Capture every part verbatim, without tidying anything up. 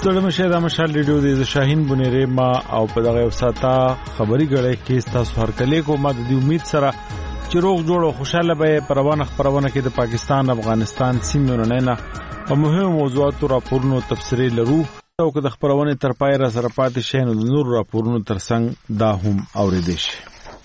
ستړم شه د مشال ریډیو د شاهین بنيره ما او په دغه وساته خبري غړې کې تاسو هر کله کو ما د امید سره چې روغ جوړ او خوشاله به پروانه خبرونه کې د پاکستان افغانستان سیمونو نه په مهمو موضوعاتو راپورونو تفسیري لرو او که د خبرونه تر پای را سره پاتې شي نو د نور راپورونو ترڅنګ دا هم اوریدل شي.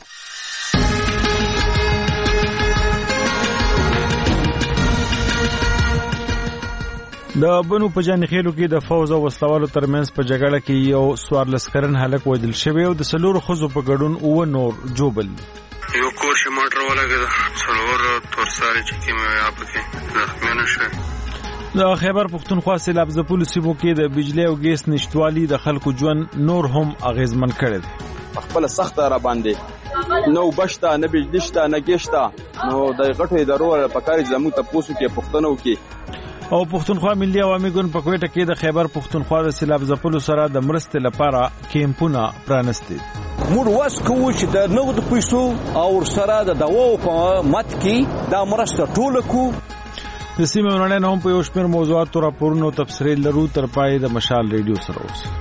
د بنو په جان خېلو کې د فوز او وسلوالو ترمنځ په جګړه کې یو سوار لسکرن هلاک وژل شوی او د سلور خزو په ګډون او نور جوبل یو کوش موټر ولګید څلور تورساري چې کې اپکه زخمیان شوه. د خیبر پختونخوا سیلاب ځپلو سیمو کې د بجلی او ګیس نشټوالي د خلکو ژوند نور هم اغیزمن کړی دی. خپل سخت را باندې نو بشتا نه بجلی شته نه ګیشتا نو د غټو ادارو په کار زمو ته پوسو کې پښتنو کې او پښتونخوا ملي عوامي ګوند په کوټه کې د خیبر پښتونخوا د سیلاب ځپلو سره د مرستې لپاره کیمپونه پرانستي. موږ واس کوو چې د نقد پیسو او سره د دواو په مت کې دا مرسته ټول کو. د سیمه ورننه هم په یو شمېر موضوعاتو راپورونو تفسیري لرو تر پای د مشال ریډیو سره اوسئ.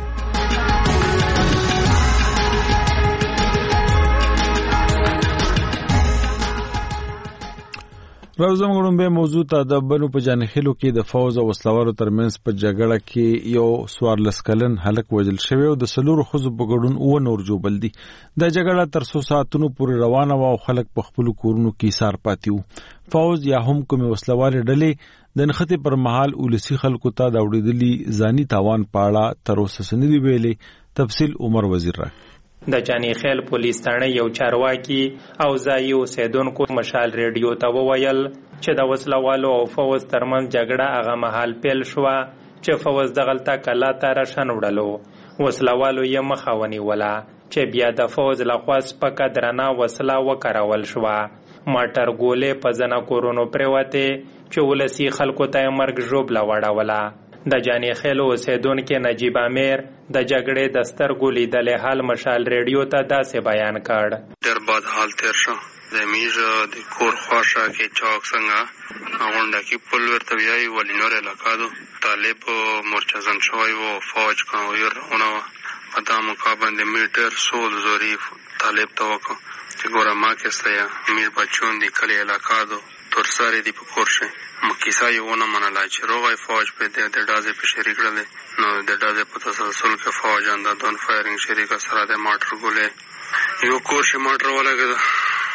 راوزم غړم به موضوع ته د بنو په جانخیلو کې د فوز او وسلوالو ترمنځ په جګړه کې یو سوار لسکلن هلاک وژل شوی او د سلور خزو په ګډون او نور جوبل دي. د جګړه تر څو ساعتونو پورې روانه و او خلک په خپل کورونو کې سار پاتیو. فوز یا هم کوم وسلوال ډلې د نخته پر محل اولسی خلکو ته د وړېدلی ځاني تاوان پاړه تر اوسه سندې ویلې. تفصیل عمر وزیر را د جانی خیل پولیس تانه یو چارواکي او ځایي اوسیدونکو مشال ریډیو ته وویل چې د وسلوالو او فوز ترمنځ جګړه هغه مهال پیل شوه چې فوز دغلته کلا ته راشن وړلو. وسلوالو یې مخه ونیوله چې بیا د فوز لخوا سپکه درنه وسله وکارول شوه. ماټر ګولې په ځنه کورونو پرېوتې چې ولسي خلکو ته یې مرګ ژوبله وړوله. د جانی خیلو اوسیدونکي نجیب امیر د جګړې د سترګو لیدلې حال مشال ریډیو ته داسې بیان کړ. ډېر بد حال تیر شو. د میږ د کور خواشه کې چوک څنګه غونډه کې پل ورته ویایي ولې نور علاقادو طالب مرچزن شوی و فوج کاویر اونو په دا مقابل میټر سول زوري طالب ته وکړو چې ګوره ما کې سیا میر بچون دی کلی علاقادو تورساري دی په کور شي مکیسا یو نه منله چې روغای فوج په دې د ډازې په شریک کړل نو د ډازې په تسلسل کې فوج انده دون فایرینګ شریک سره د ماټر ګولې یو کوش موټر ولګید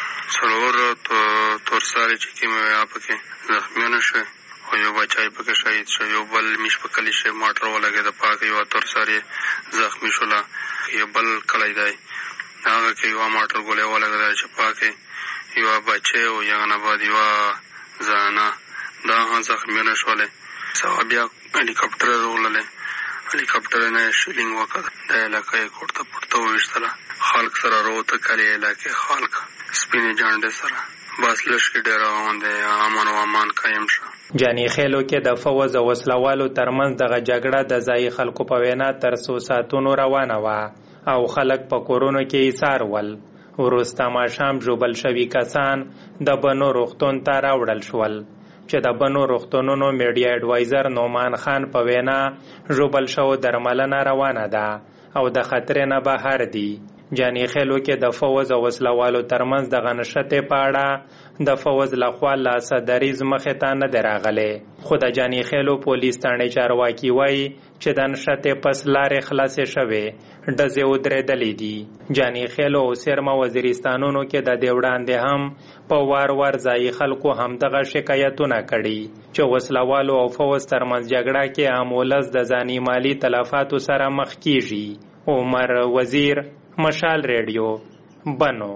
څلور تورساري چې کې مې اپکه زخمیان شوه او یو بچای پکې شهید شو. یو بل مش په کلی شي موټر ولګید پاک یو تورساري زخمی شولا. یو بل کلی دی هغه کې یو موټر ګولې ولګید چې پاک یو بچي او یو نه بعد یو زانا دا هم زخمیان شوله. بیا هلیکاپټر راغله هلیکاپټر نه شیلینګ وکړ د علاقې کوټه پټه وښتله خلک سره روته کړي علاقې خلک سپینې جانډې سره بس لشکې ډېر روان دی امن او امان قایم شو. جانی خیلو کې د فوز او وسلوالو ترمنځ دغه جګړه د ځای خلکو په وینا تر څو ساعتونو روانه وه او خلک په کورونو کې ایسار ول. وروسته ماښام ژوبل شوي کسان د بنو روغتون ته راوړل شول چې د بنو روغتونونو میډیا اډوایزر نومان خان په وینا ژوبل شو درملنه روانه ده او د خطر نه بهر دي. جانی خیلو کې د فوز او وسلوالو ترمنځ د غنښتې پاړه د فوز لخوا لاسه دریز مخې ته نه دی راغلی خو د جانی خیلو پولیس تانې چارواکي وایي چې د نښتې پس لارې خلاصې شوې ډزې ودرېدلې دي. جانی خیلو او سرمه وزیرستانونو کې د دې وړاندې هم په وار وار ځایي خلکو همدغه شکایتونه کړي چې وسلوالو او فوز ترمنځ جګړه کې عام ولس د ځاني مالي تلفاتو سره مخ کیږي. عمر وزیر مشال ریډیو بنو.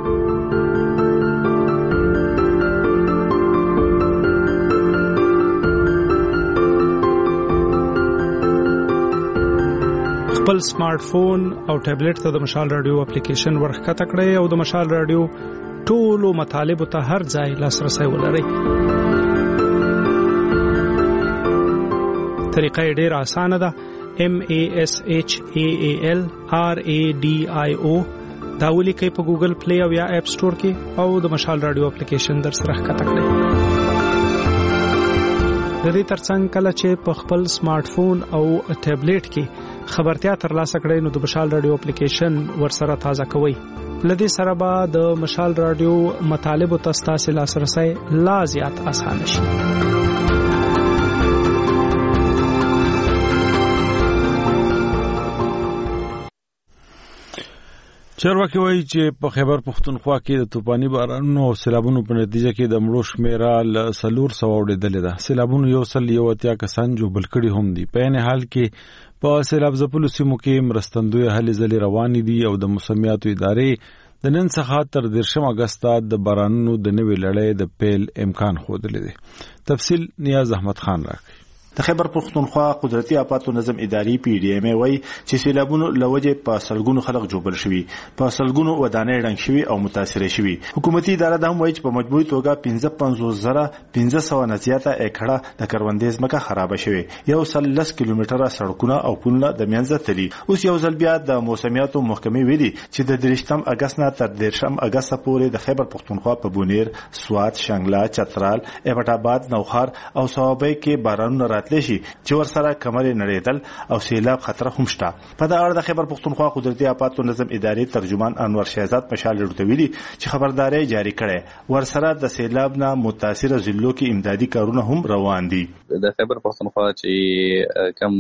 خپل سمارټ فون او ټابلیټ ته د مشال رادیو اپلیکیشن ورخکته کړئ او د مشال رادیو ټولو مطالبه ته هر ځای لاسرسي ولرئ. طریقه ډېر اسانه ده. M A S H A A L R A D I O دا ولیکئ په ګوګل پلی او یا اپ سٹور کې او د مشال رادیو اپلیکیشن در سره ښکته کړئ. د دې ترڅنګ کله چې په خپل سمارټ فون او ټابلیټ کې خبرتیا ترلاسه کړئ نو د مشال رادیو اپلیکیشن ورسره تازه کوئ. لدې سره به د مشال رادیو مطالب او تاسو لاسرسي لا زیات اسانه شي. چارواکي وایي چې په خیبر پختونخوا کې د طوفاني بارانونو او سیلابونو په نتیجه کې د مړو شمیره ل سلور سو وړېدلې ده. سیلابونو یو سل یو اتیا کسان جوړ کړي هم دي. په عین حال کې په سیلاب ځپلو سیمو کې مرستندوی هلې ځلې روانې دي او د موسمیاتو ادارې د نن څخه تر دیرشم اگست د بارانونو د نوې لړۍ د پیل امکان ښودلی دی. تفصیل نیاز احمد خان راکړي. د خیبر پختونخوا قدرتي آفاتو نظم اداري پی ډی ایم وای چې سیلابونو لوجه په سلګونو خلک جوړ شوي، په سلګونو ودانۍ ډنګ شوي او متاثر شوي. حکومتي اداره د هم وای چې په مجموعي توګه پنځه پنځوس زره پنځه سوه نه زیاته ایکړه د کروندې ځمکه خراب شوي، یو سل لس کیلومتره سړکونه او پلونه د منځه تللي. اوس یو ځل بیا د موسمیاتو محکمې ویلي چې د درشتم اگست نه تر دیرشم اگست پورې د خیبر پختونخوا په بونیر، سوات، شنګلا، چترال، ایبټ آباد، نوخار او صوابۍ کې بارانونه راتللی شي چې ورسره کمرې نړیدل او سیلاب خطر هم شته. په دا اړه د خیبر پختونخوا قدرتي آفاتو نظم ادارې ترجمان انور شهزاد مشال ورته چې خبرداري جاری کړي، ورسره د سیلاب نه متاثر ضلعو کې امدادي کارونه هم روان دي. د خیبر پختونخوا چې کم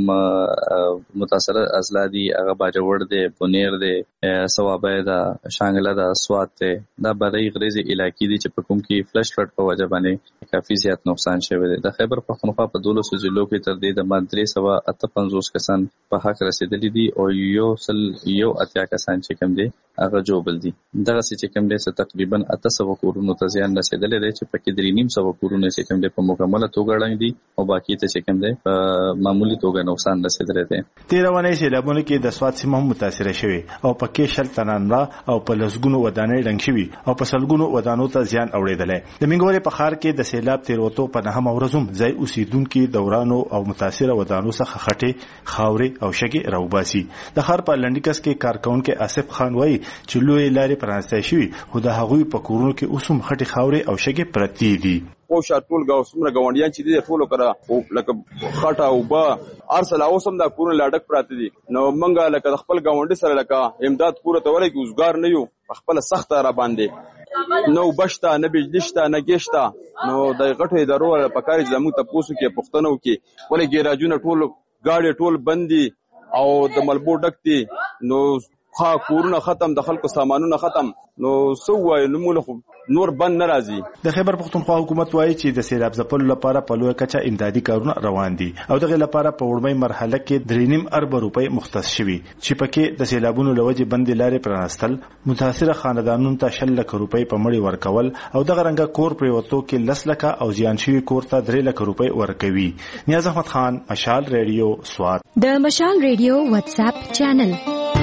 متاثر اضلاع دي هغه باجوړ دي، بونیر دي، صوابۍ ده، شانګله ده، سوات ده، دا برای غریزي علاقې دي چې په کوم کې فلش فلډ په وجه باندې کافي زیات نقصان شوی دی. د خیبر پختونخوا په دولسو ضلعو کې تر دې د درې سوه اته پنځوس کسان په حق رسیدلي دي او یو سل یو اتیا کسان چې کوم دي هغه جوړ دي. دغه چې کوم دي تقریبا اته سوه کورونو ته زیان رسیدلی دی چې پکې درې نیم سوه کورونه چې کوم دي په مکمله توګه ړنګ دي او باقي ته چې کوم دي په معمولی توګه نقصان رسیدلی دی. تیرونې سیلابونو کې د سوات سیمه هم متاثر شوي او پکې شل تنان را او په لسګونو ودانۍ ړنګ شوي او په سلګونو ودانو ته زیان اوړېدلی. د منګورې په ښار کې د سیلاب تیروتو په نهمه ورځ هم ځای اوسیدونکي دورانو او متاثره ودانو څخه خټې، خاورې او شګې راوباسي. د ښار په لنډیکس کې کارکونکي آصف خان وایي چې لویې لارې پرانستی شوي خو د هغوی په کورونو کې اوس هم خټې، خاورې او شګې پرتې دي. او شاټول گاو سمره گاونډیان چې دي ټول کړه او لکه خټه او با ارسل اوسم دا کورونه لاډک پراته دي. نو منګه لکه خپل گاونډي سره لکه امداد پوره تورې کې اوسګار نه یو، خپل سخت را باندې نو بشتا نه بجلیشتا نه گشتا. نو د غټو ادارو په کار زمو ته پوسو کې پښتنو کې ولې ګیراجونه ټول گاډي ټول بندي او د ملبو ډکتي. نو خا کورونه ختم، د خلکو سامانونه ختم. نو سو وای نو موږ نور بند ناراضي. د خیبر پختونخوا حکومت وایي چې د سیلاب ځپلو لپاره په لویه کچه امدادي کارونه روان دي او دغه لپاره په وړمۍ مرحله کې درې نیم ارب روپۍ مختص شوي چې پکې د سیلابونو لوجې بندې لارې پرانستل، متاثره خاندانونو ته شل لک روپۍ په مړي ورکول او دغه رنګه کور پریوتو کې لس لکه او زیان شوي کور ته درې لک روپۍ ورکوي. نیاز احمد خان، مشال ریډیو، سوات. د مشال ریډیو واتس اپ چینل.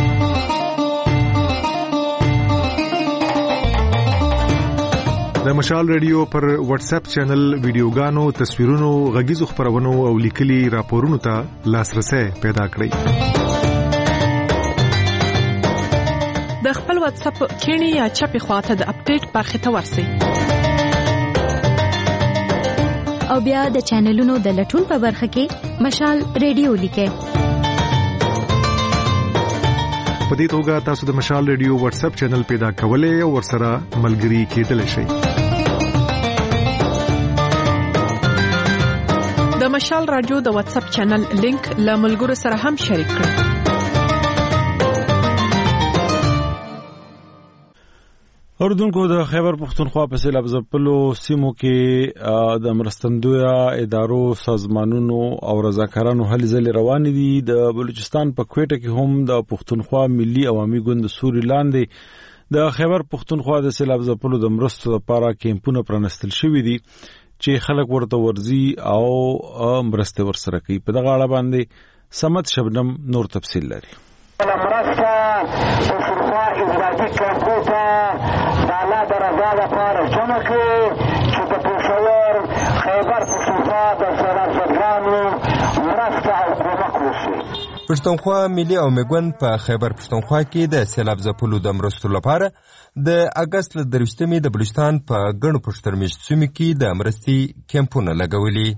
د مشال ریډیو پر واتس اپ چینل ویډیوګانو، تصویرونو، غږیزو خبرونو او لیکلي راپورونو ته لاسرسي پیدا کړئ. د خپل واتس اپ کینی یا چپی خواته د اپډیټ برخه ته ورسئ او بیا د چینلونو د لټون په برخه کې مشال ریډیو لیکئ. په دې توګه تاسو د مشال ریډیو واتس اپ چینل پیدا کولای او ورسره ملګري کېدلی شئ. د مشال رادیو د واتس اپ چینل لینک له ملګرو سره هم شریک کړئ. اوردونکو د خیبر پختونخوا په سیلاب ځپلو سیمو کې د مرستندویه ادارو، سازمانونو او رضاکارانو هلې ځلې روانې دي. د بلوچستان په کوټه کې هم د پختونخوا ملي عوامي ګوند سوري لاندې د خیبر پختونخوا د سیلاب ځپلو د مرستو لپاره کیمپونه پرانستل شوي دي چې خلک ورته ورځي او مرسته ورسره کوي. په دغه اړه باندې سمت شبنم نور تفصیل لري. مرسته پختونخوا ازراجي کمپوټه د الله د رضا لپاره جمع کړي چې د پېښور خیبر پختونخوا د سیلاب زدګانو مرسته او کومک وشي. پښتونخوا ملي عوامي ګوند په خیبر پښتونخوا کې د سیلاب ځپلو د مرستو لپاره د اګست له درویشتمې د بلوچستان په ګڼو پښترمېشت سیمو کې د مرستې کیمپونه لګولي.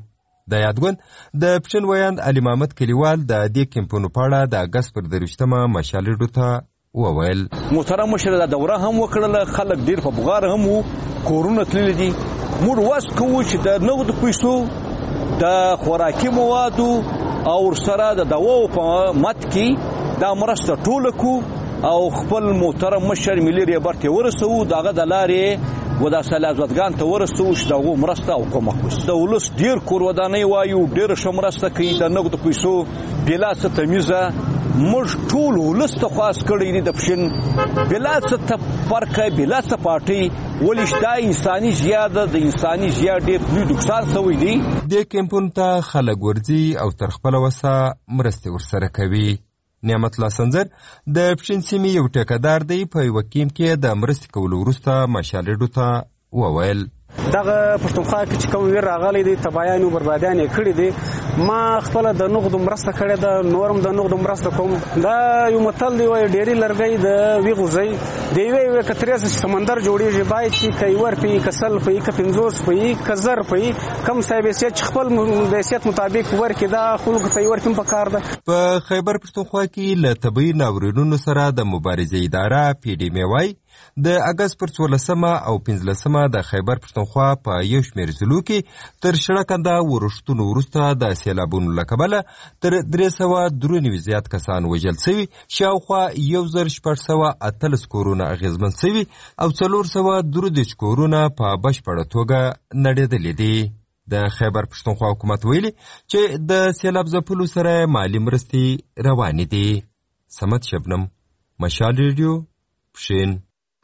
د یادګوند د پښین ویاند علي محمد کلیوال د دې کیمپونو په اړه د اګست پر درویشتمه مشال ریډیو ته وویل. محترم مشر دا دوره هم وکړله، خلک ډیر په بغار هم وو، کورونه تللي دي. موږ واس کوو چې د نغدو پیسو د خوراکي موادو او ورسره د دواو په مت کې دا مرسته ټوله کو او خپل محترم مشر ملي ریبر ته ورسوو، دغه د لارې و دا سلازوتګان ته ورسوو چې دغه مرسته او کومک وشي. د ولس ډیر کور ودانۍ وایو، ډیر ښه مرسته کوي د نغدو پیسو بلا څه تمیزه. موږ ټول ولس ته خواست کړی دی د پښین بلا څه فرق بلا څه پارټي، ولې دا انساني زیاده د انساني زیاد ډیر لوی نقصان شوی دی. د کیمپون ته خلک ورځي او تر خپل وسه مرستې ورسره کوي. نعمت الله سنځر د پښین سیمې یو ټیکدار دی، په یو کیم کې د مرستې کولو وروسته مشال ریډیو ته وویل. دغه پښتونخوا کې چې کوم ویر راغلی دی، تباهیان او بربادیان یې کړي دي. ما خپل د نغدو مرسته کړې ده، نورم د نغدو مرسته کوم. دا یو متل دی وایي ډېری لرګی د وی غوزي د یوې یوې کتریز سمندر جوړیږي، باید چې کایور پی کسل پی ک پنځوس پی کزر پی کم صاحب سیت خپل حیثیت مطابق ورکې دا خلک ته ورکم پکار ده. په خیبر پښتونخوا کې له طبي ناورینونو سره د مبارزې اداره پی ډی ام وايي د اګست پر څوارلسمه او پنځلسمه د خیبر پښتونخوا په یو شمېر ضلعو کې تر شړکنده ورښتونو وروسته د سیلابونو له کبله تر درې سوه درې نوي زیات کسان وژل سوي، شاوخوا یو زر شپږ سوه اتلس کورونه اغېزمن سوي او څلور سوه درې دېرش کورونه په بشپړه توګه نړېدلي دي. د خیبر پښتونخوا حکومت ویلي چې د سیلاب ځپلو سره مالي مرستې روانې دي. صمد شبنم، مشال ریډیو، پښین.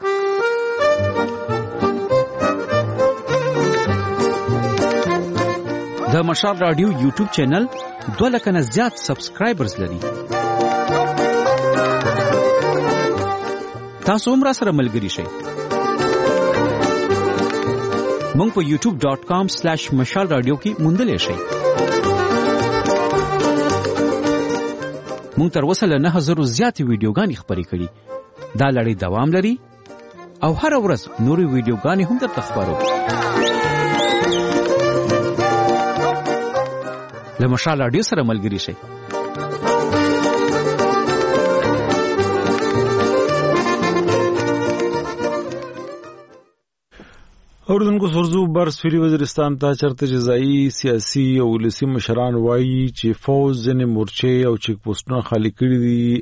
د مشال رادیو یوټیوب چینل دوه لکه نه زیات سبسکرایبرز لري. تاسو هم را سره ملګري شئ. مونږ په یوټیوب ډاٹ کام سلیش مشال رادیو کې موندلی شئ. مونږ تر اوسه له نهه زرو زیاتې ویډیوګانې خپرې کړي. دا لړۍ دوام لري او هر ورځ نورې ویډیوګانې هم درته خپروو. له مشال رادیو سره ملګري شئ. اوردونکو سرزو بر سفیری وزیرستان ته چرته جزایی سیاسي او ولسي مشران وایي چې فوز ځینې مورچې او چیک پوسټونه خالی کړي دي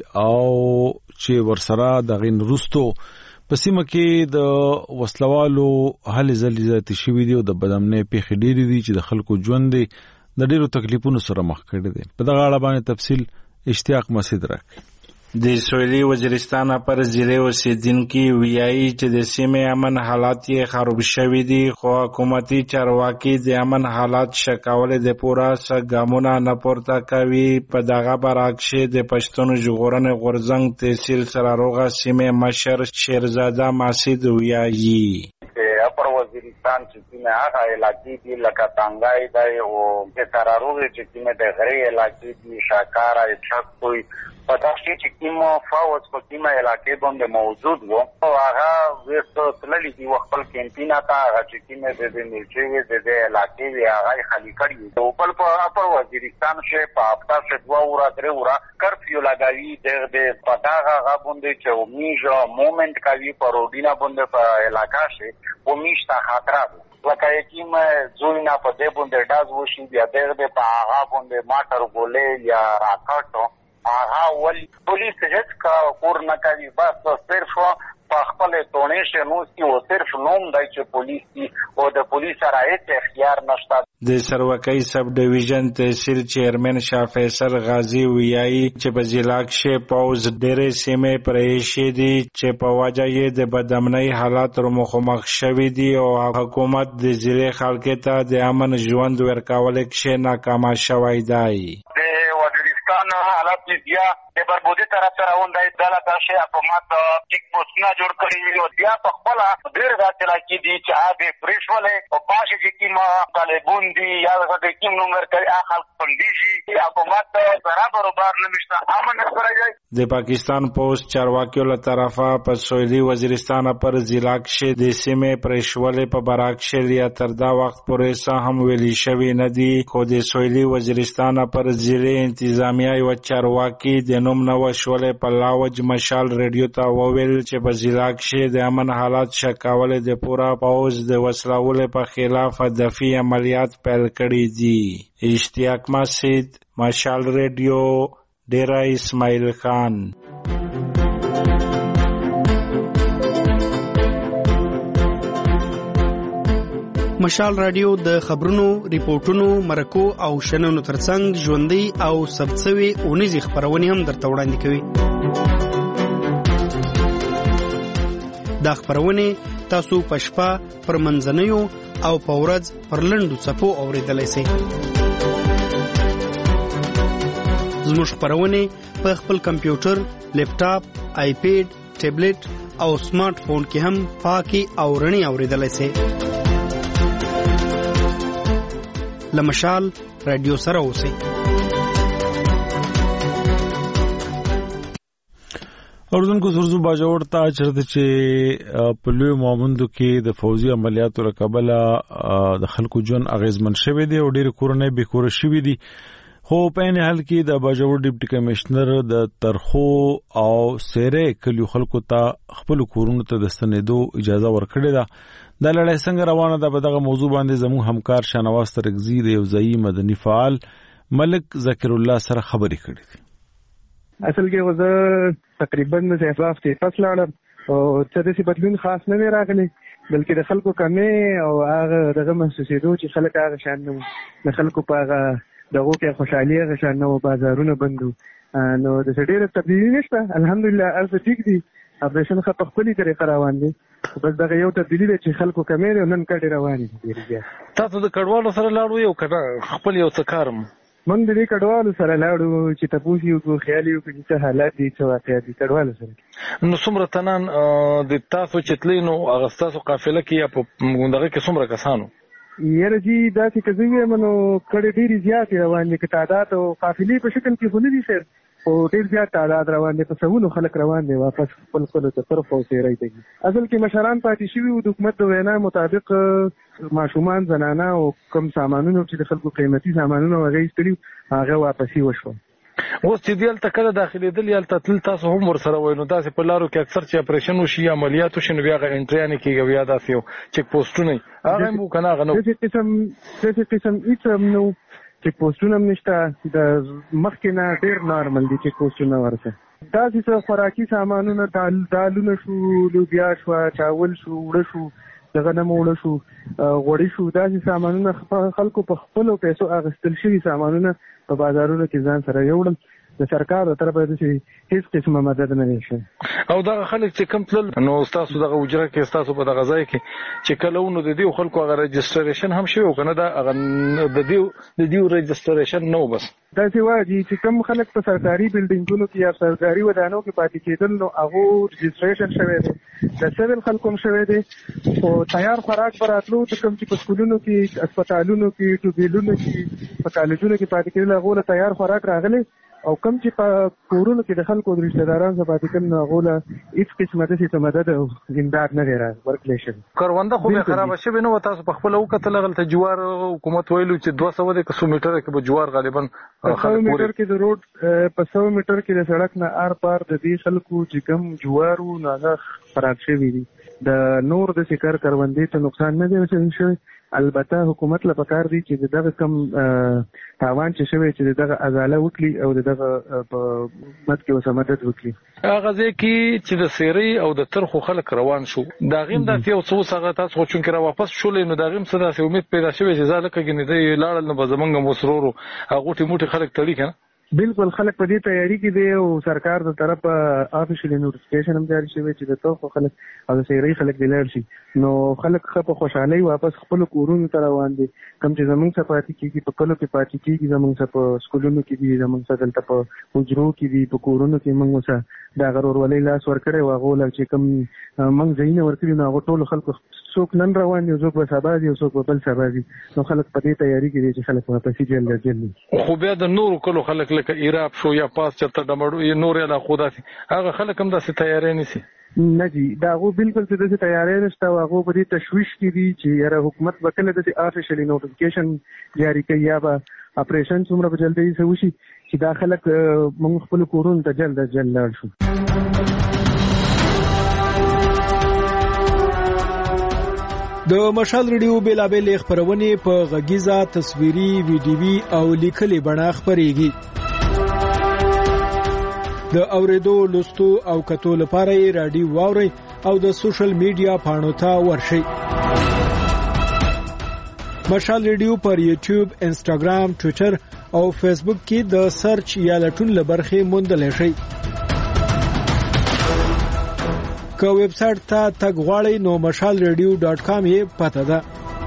او چې ورسره دغې نه وروستو په سیمه کې د وسلوالو هلې ځلې زیاتې شوي دي او د بدامنۍ پیښې ډېرې دي چې د خلکو ژوند دی د ډېرو تکلیفونو سره مخ کړی دی. په دغه اړه باندې تفصیل اشتیاق مسعود راکړي. د سویلي وزیرستان پر ضلع اوسیدونکي ویایي چې د سیمې امن حالات یې خراب شوي دي، خو حکومتي چارواکي د امن حالات ښه کولو دپاره څه ګامونه نه پورته کوي. په دغه برعکس د پښتون ژغورنې غورځنګ تحصیل سراروغه سیمې مشر شیرزاده مسعود ویایي اپر وزیرستان چې کومه هغه علاقې دي لکه تانګای دی او د سراروغه چې کومه د غری علاقې دي شاکارا چک کوئی په داسې چې کومه فوج په کومه علاقې باندې موجود وو او هغه وستو تللی دی خپل کینټینا ته هغه چې کومه د دې ملچوي د دې علاقې وی هغه خالی کړی او بل په اپر وزیرستان شه په هفته شه دوه ورا درې ورا کرفیو لګاوی د دې پټاغه غا باندې چې میجو مومنت کوي په روډینا باندې په علاقې شه و میشته خطر لکه یکیم زوینا په دې باندې ډاز وشي بیا دې په هغه باندې ماټر ګولې یا راکټو هغه ول پولیس هیڅ کا کور نه کوي، بس صرف په خپل تونې شه نو سی او صرف نوم دای چې پولیس دی او د پولیس سره هیڅ اختیار نشته. د سروکۍ سب ډیویژن تحصیل چیرمن شاه فیصل غازی ویایي چې په ضلع کې پوز ډېرې سیمې پرې شي دي چې په وجه یې د بدامنۍ حالات سره مخامخ شوي دي او حکومت د ضلع خلکو ته د امن ژوند ورکول کې ناکام شوی دی. حالات چې بیا د بربودي طرف ته روان دی دا لکه شی حکومت چیک پوسټونه جوړ کړي او بیا په خپله ډېر داسې علاقې دي چې هغې پرې شولې او پاشې چې کوم طالبون دي یا د کوم نومر کوي هغه خلک خوندېږي حکومت سره بروبر نه وشته امن سره دی د پاکستان پوسټ چارواکیو له طرفه په سویلي وزیرستان پر ضلع کښې د سیمې پرېښولې په برعکس یا تر دا وخت پورې څه هم ویلي شوي نه دي خو د سویلي وزیرستان پر ضلع انتظامیه یوه چارواکي د نوم نه وشولې په لاوج مشال ریډیو ته وویل چې په ضلع کښې د امن حالات ښه کولو د پوره پوځ د وسلولو په خلاف هدفي عملیات پیل کړي دي. اشتیاق مسجد، مشال ریډیو، ډیره اسماعیل خان. مشال رادیو د خبرونو، ریپورتونو، مرکو او شننو ترڅنګ ژوندۍ او ثبت شوې اونیزې خپرونې هم درته وړاندې کوي. دا خپرونې تاسو په شپه پر منځنیو او په ورځ پر لنډو څپو اورېدلی شئ. زموږ خپرونې په خپل کمپیوټر، لیپټاپ، آیپیډ، ټابلیټ او سمارټ فون کې هم پاکي او رڼې اورېدلی شئ. لمشال رادیو سره اوسئ. اردن کو سرزو باجوړ ته چرته چې په لوی مومندو کې د فوزي عملیاتو رقابله د خلکو جون اغیزمن شوی دی او ډېر کورونه به کور شوی دي خو په نه حال کې د باجوړ ډیپټي کمشنر د ترخو او سیره کلیو خلکو ته خپل کورونو ته د ستنېدو اجازه ورکړې ده. دا لړۍ څنګه روانه ده؟ په دغه موضوع باندې زموږ همکار شاهنواز ترکزي د یو ځایي مدني فعال ملک ذکر الله سره خبرې کړې دي. اصل کې زه تقریبا د احساس کې پس لاړم او څه داسې بدلون خاص نه دی راغلی بلکې د خلکو کمې او هغه دغه محسوسېدو چې خلک هغه شان نه وو د خلکو په هغه دغو کې خوشحالي هغه شان نه وو بازارونه بند وو نو د څه ډېره تبدیلي نشته الحمدلله هر څه ټیک دي اپریشن ښه په خپلې طریقه روان دی بس دغه یو تبدیلي ده چې خلکو کمې دی او نن کډې روانې دي. تاسو د کډوالو سره لاړو یو که نه خپل یو څه کارم؟ موږ د دې کډوالو سره لاړو چې تپوس یې وکړو خیال یې وکړو چې څه حالات دي څه واقعات دي کډوالو سره. نو څومره تنان د تاسو چې تلئ نو هغه ستاسو قافله کې یا په دغه کې څومره کسانو؟ یاره جي داسې که زه ویم نو کډې ډېرې زیاتې روان دي که تعداد او قافلې په شکل کې خو نه دي خیر خو ډېر زیات تعداد روان دی په سوونو خلک روان دی واپس خپل خپلو ته طرف او سیرۍ ته ځي. اصل کې مشران پاتې شوي وو د حکومت د وینا مطابق ماشومان زنانه او کم سامانونه چې د خلکو قیمتي سامانونه هغه ایستلي هغه واپسي وشوه. اوس چې دی هلته کله داخلېدل یا هلته تلل تاسو هم ورسره وای نو داسې په لارو کې اکثر چې اپریشن وشي یا عملیات وشي نو بیا هغه انټریانې کېږي او یا داسې یو چیک پوسټونه وي هغه هم وو که نه هغه نه داسې قسم داسې قسم هېڅ هم نه وو چیک پوسټونه هم نشته د مخکې نه ډېر نارمل دي چیک پوسټونه ورته داسې څه خوراکي سامانونه دالونه شو لوبیا شوه چاول شو اوړه شو دغه نه موړه شو غوړي شو داسې سامانونه خلکو په خپلو پیسو اخیستل شوي سامانونه په بازارونو کې ځان سره یوړل د سرکار د طرفه داسې هېڅ قسمه مدد نه دی شوی. او دغه خلک چې کوم تلل نو ستاسو دغه حجره کې ستاسو په دغه ځای کې چې کله و نو د دې خلکو هغه رجسټریشن هم شوی و که نه دا هغه د دې د دې رجسټریشن نه و بس داسې وایي چې کوم خلک په سرکاري بلډینګونو کې یا سرکاري ودانو کې پاتې کېدل نو هغو رجسټریشن شوی دی د سیول خلکو هم شوی دی خو تیار خوراک به راتلو د کوم چې په سکولونو کې اسپتالونو کې ټوبیلونو کې په کالجونو کې پاتې کېدل هغو له تیار خوراک راغلی او کم چې په کورونو کې د خلکو د رشته دارانو څخه پاتې کړي نو هغو له هېڅ قسمه داسې څه مدد او امداد نه دی ورکړی شوی. کرونده خو بیا خرابه شوې نه وه تاسو په خپله وکتل هغلته جوار حکومت ویلو چې دوه سوه دی که څو میټره کې به جوار غالبا په سوه میټر کې د روډ په سوه میټر کې د سړک نه ار پار د دې خلکو چې کوم جوار وو نو هغه خراب شوي دي د نور د سکر کروندې ته نقصان نه دی رسېدل شوی البته حکومت له پکار دی چې دغه کم تاوان چې شوی چې دغه ازاله وکړي او دغه په مد کې اوسه مدد وکړي. هغه ځای کې چې د سیرۍ او د ترخو خلک روان شو د هغې هم داسې یو څه اوس هغه تاسو خو چونکې را واپس شولئ نو د هغې هم څه داسې امید پیدا شوی چې زه لکه ګنې دی لاړل نو به زمونږ هم اوس ورو ورو هغه غوټې موټې خلک تړي که نه بالکل خلک په دې تیاری کې دي او سرکار د طرفه افیشلی نوټیفیکیشن هم جاری شوی چې د توخو خلک او د سیری خلک دلر شي نو خلک په خوشحالي واپس خپل کورونو ته روان دي کوم چې زمونږ څخه پاتې کیږي په کلو کې پاتې کیږي زمونږ څخه په سکولونو کې دي زمونږ څخه دلته په حجرو کې دي په کورونو کې موږ څه دا غرور ولې لاس ورکړي واغو لکه چې کوم موږ ځینې ورکړي نو هغه ټول خلکو څوک نن روان دي څوک په سبا دي څوک په بل سبا دي نو خلک په دې تیاری کې دي چې خلک په پسې جل جل خو بیا د نورو کلو خلک لکه ایراب شو یا پاس چرته دمړو نور یا خدا سي هغه خلک هم داسې تیاری نشي نه جی دا غو بالکل څه داسې تیاری نشته هغه په دې تشویش کې دي چې یاره حکومت وکړي د افیشلی نوټیفیکیشن جاری کوي یا به اپریشن څومره په جلدی سره وشي چې دا خلک موږ خپل کورونو ته جلد جلد لاړ شو. د مشال ریډیو بیلابل خبرونه په غږیزه تصویري ویډیوي او لیکلي بڼه خبريږي. د اوریدو لوستو او کتو لپاره رادیو واوري او د سوشل میډیا پاڼو ته ورشي. مشال ریډیو پر یوټیوب، انسټاګرام، ټوئیټر او فیسبوک کې د سرچ یا لټون لبرخه موندل شي. که ویب سټ ته تګ غواړئ نو مشال ریډیو ډاټ کام یې پته ده.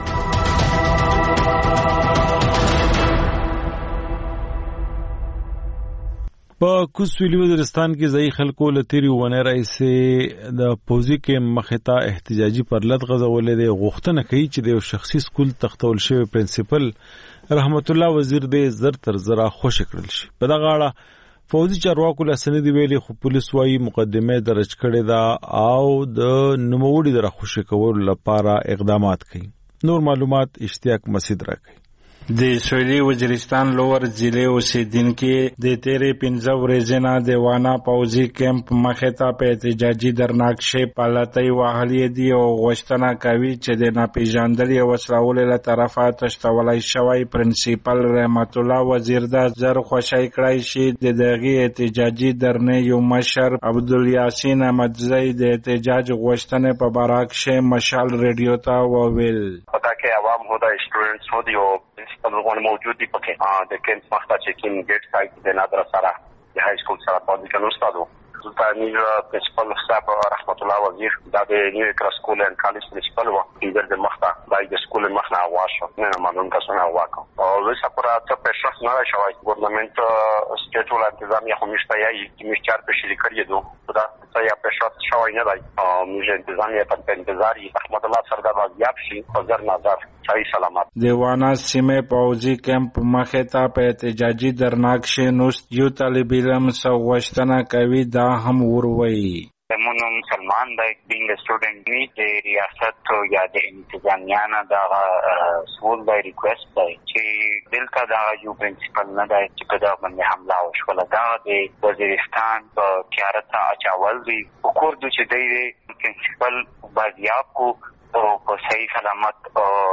په کوسویلی وزیرستان کې ځای خلکو لتیری ونه راځي د پوزي کې مخته احتجاجي پرلط غزولې د غوښتنه کوي چې د شخصي سکول تختول شوی پرنسپل رحمت الله وزیر د زر تر زرا خوش کړل شي. په دغه اړه فوزي چارواکو له سندې ویلي خو پولیس وايي مقدمه درج کړې ده او د نوموړي د راخوشي کولو لپاره اقدامات کوي. نور معلومات اشتیاق مسعود راکړي. د سویلي وزیرستان لوور ضلع اوسیدونکو د تیرې پنځه ورځې نه د وانا پوځي کیمپ مخته په احتجاجي درناکشې پالتای وهلې دي او غوښتنه کوي چې د ناپېژندلې وسلوال له طرفه تشتولای شوی پرنسپل رحمت الله وزیر د زر خوشای کړای شي. د دغه احتجاجي درنې یو مشر عبدالیاسین احمدزی د احتجاج غوښتنه په باراکشه مشال ریډیو ته وویل پتا کې عوام هو د سټوډنټس هو دی او پرنسپل موجود دی پکې د کیمپ مخته چې کین ګیټ سایت د نادر سره د های سکول سره پاتې کنو استادو سلطانی پرنسپل صاحب رحمت الله وزیر دا د نیو کراس سکول ان کالج پرنسپل و د مخته د سکول مخنه واشه نه معلوم کسونه واکو او زه سپورا ته په شخص نه شوی ګورنمنت سټیټ ول انتظامیه خو مشته یی چې مشچار په شری کړی دو دا ته یا په شخص شوی نه دی او موږ انتظامیه په انتظاری رحمت الله سره دا واجب شي حاضر نظر سلامت. دیوانا سیمه پوزي کیمپ مخته په احتجاجي درناکشه نوست یو طالب علم سوغشتنه کوي دا هم وروي. مونږ مسلمان د بینګ سټوډنټ نی د ریاست یا د انتظامیه نه دا سول د ریکوست دی چې دلته دا یو پرنسپل نه دی چې په دا باندې حمله وشوله دا د وزیرستان په کیارت اچاول دی وکړ چې دی پرنسپل بازیاب کو او په صحیح سلامت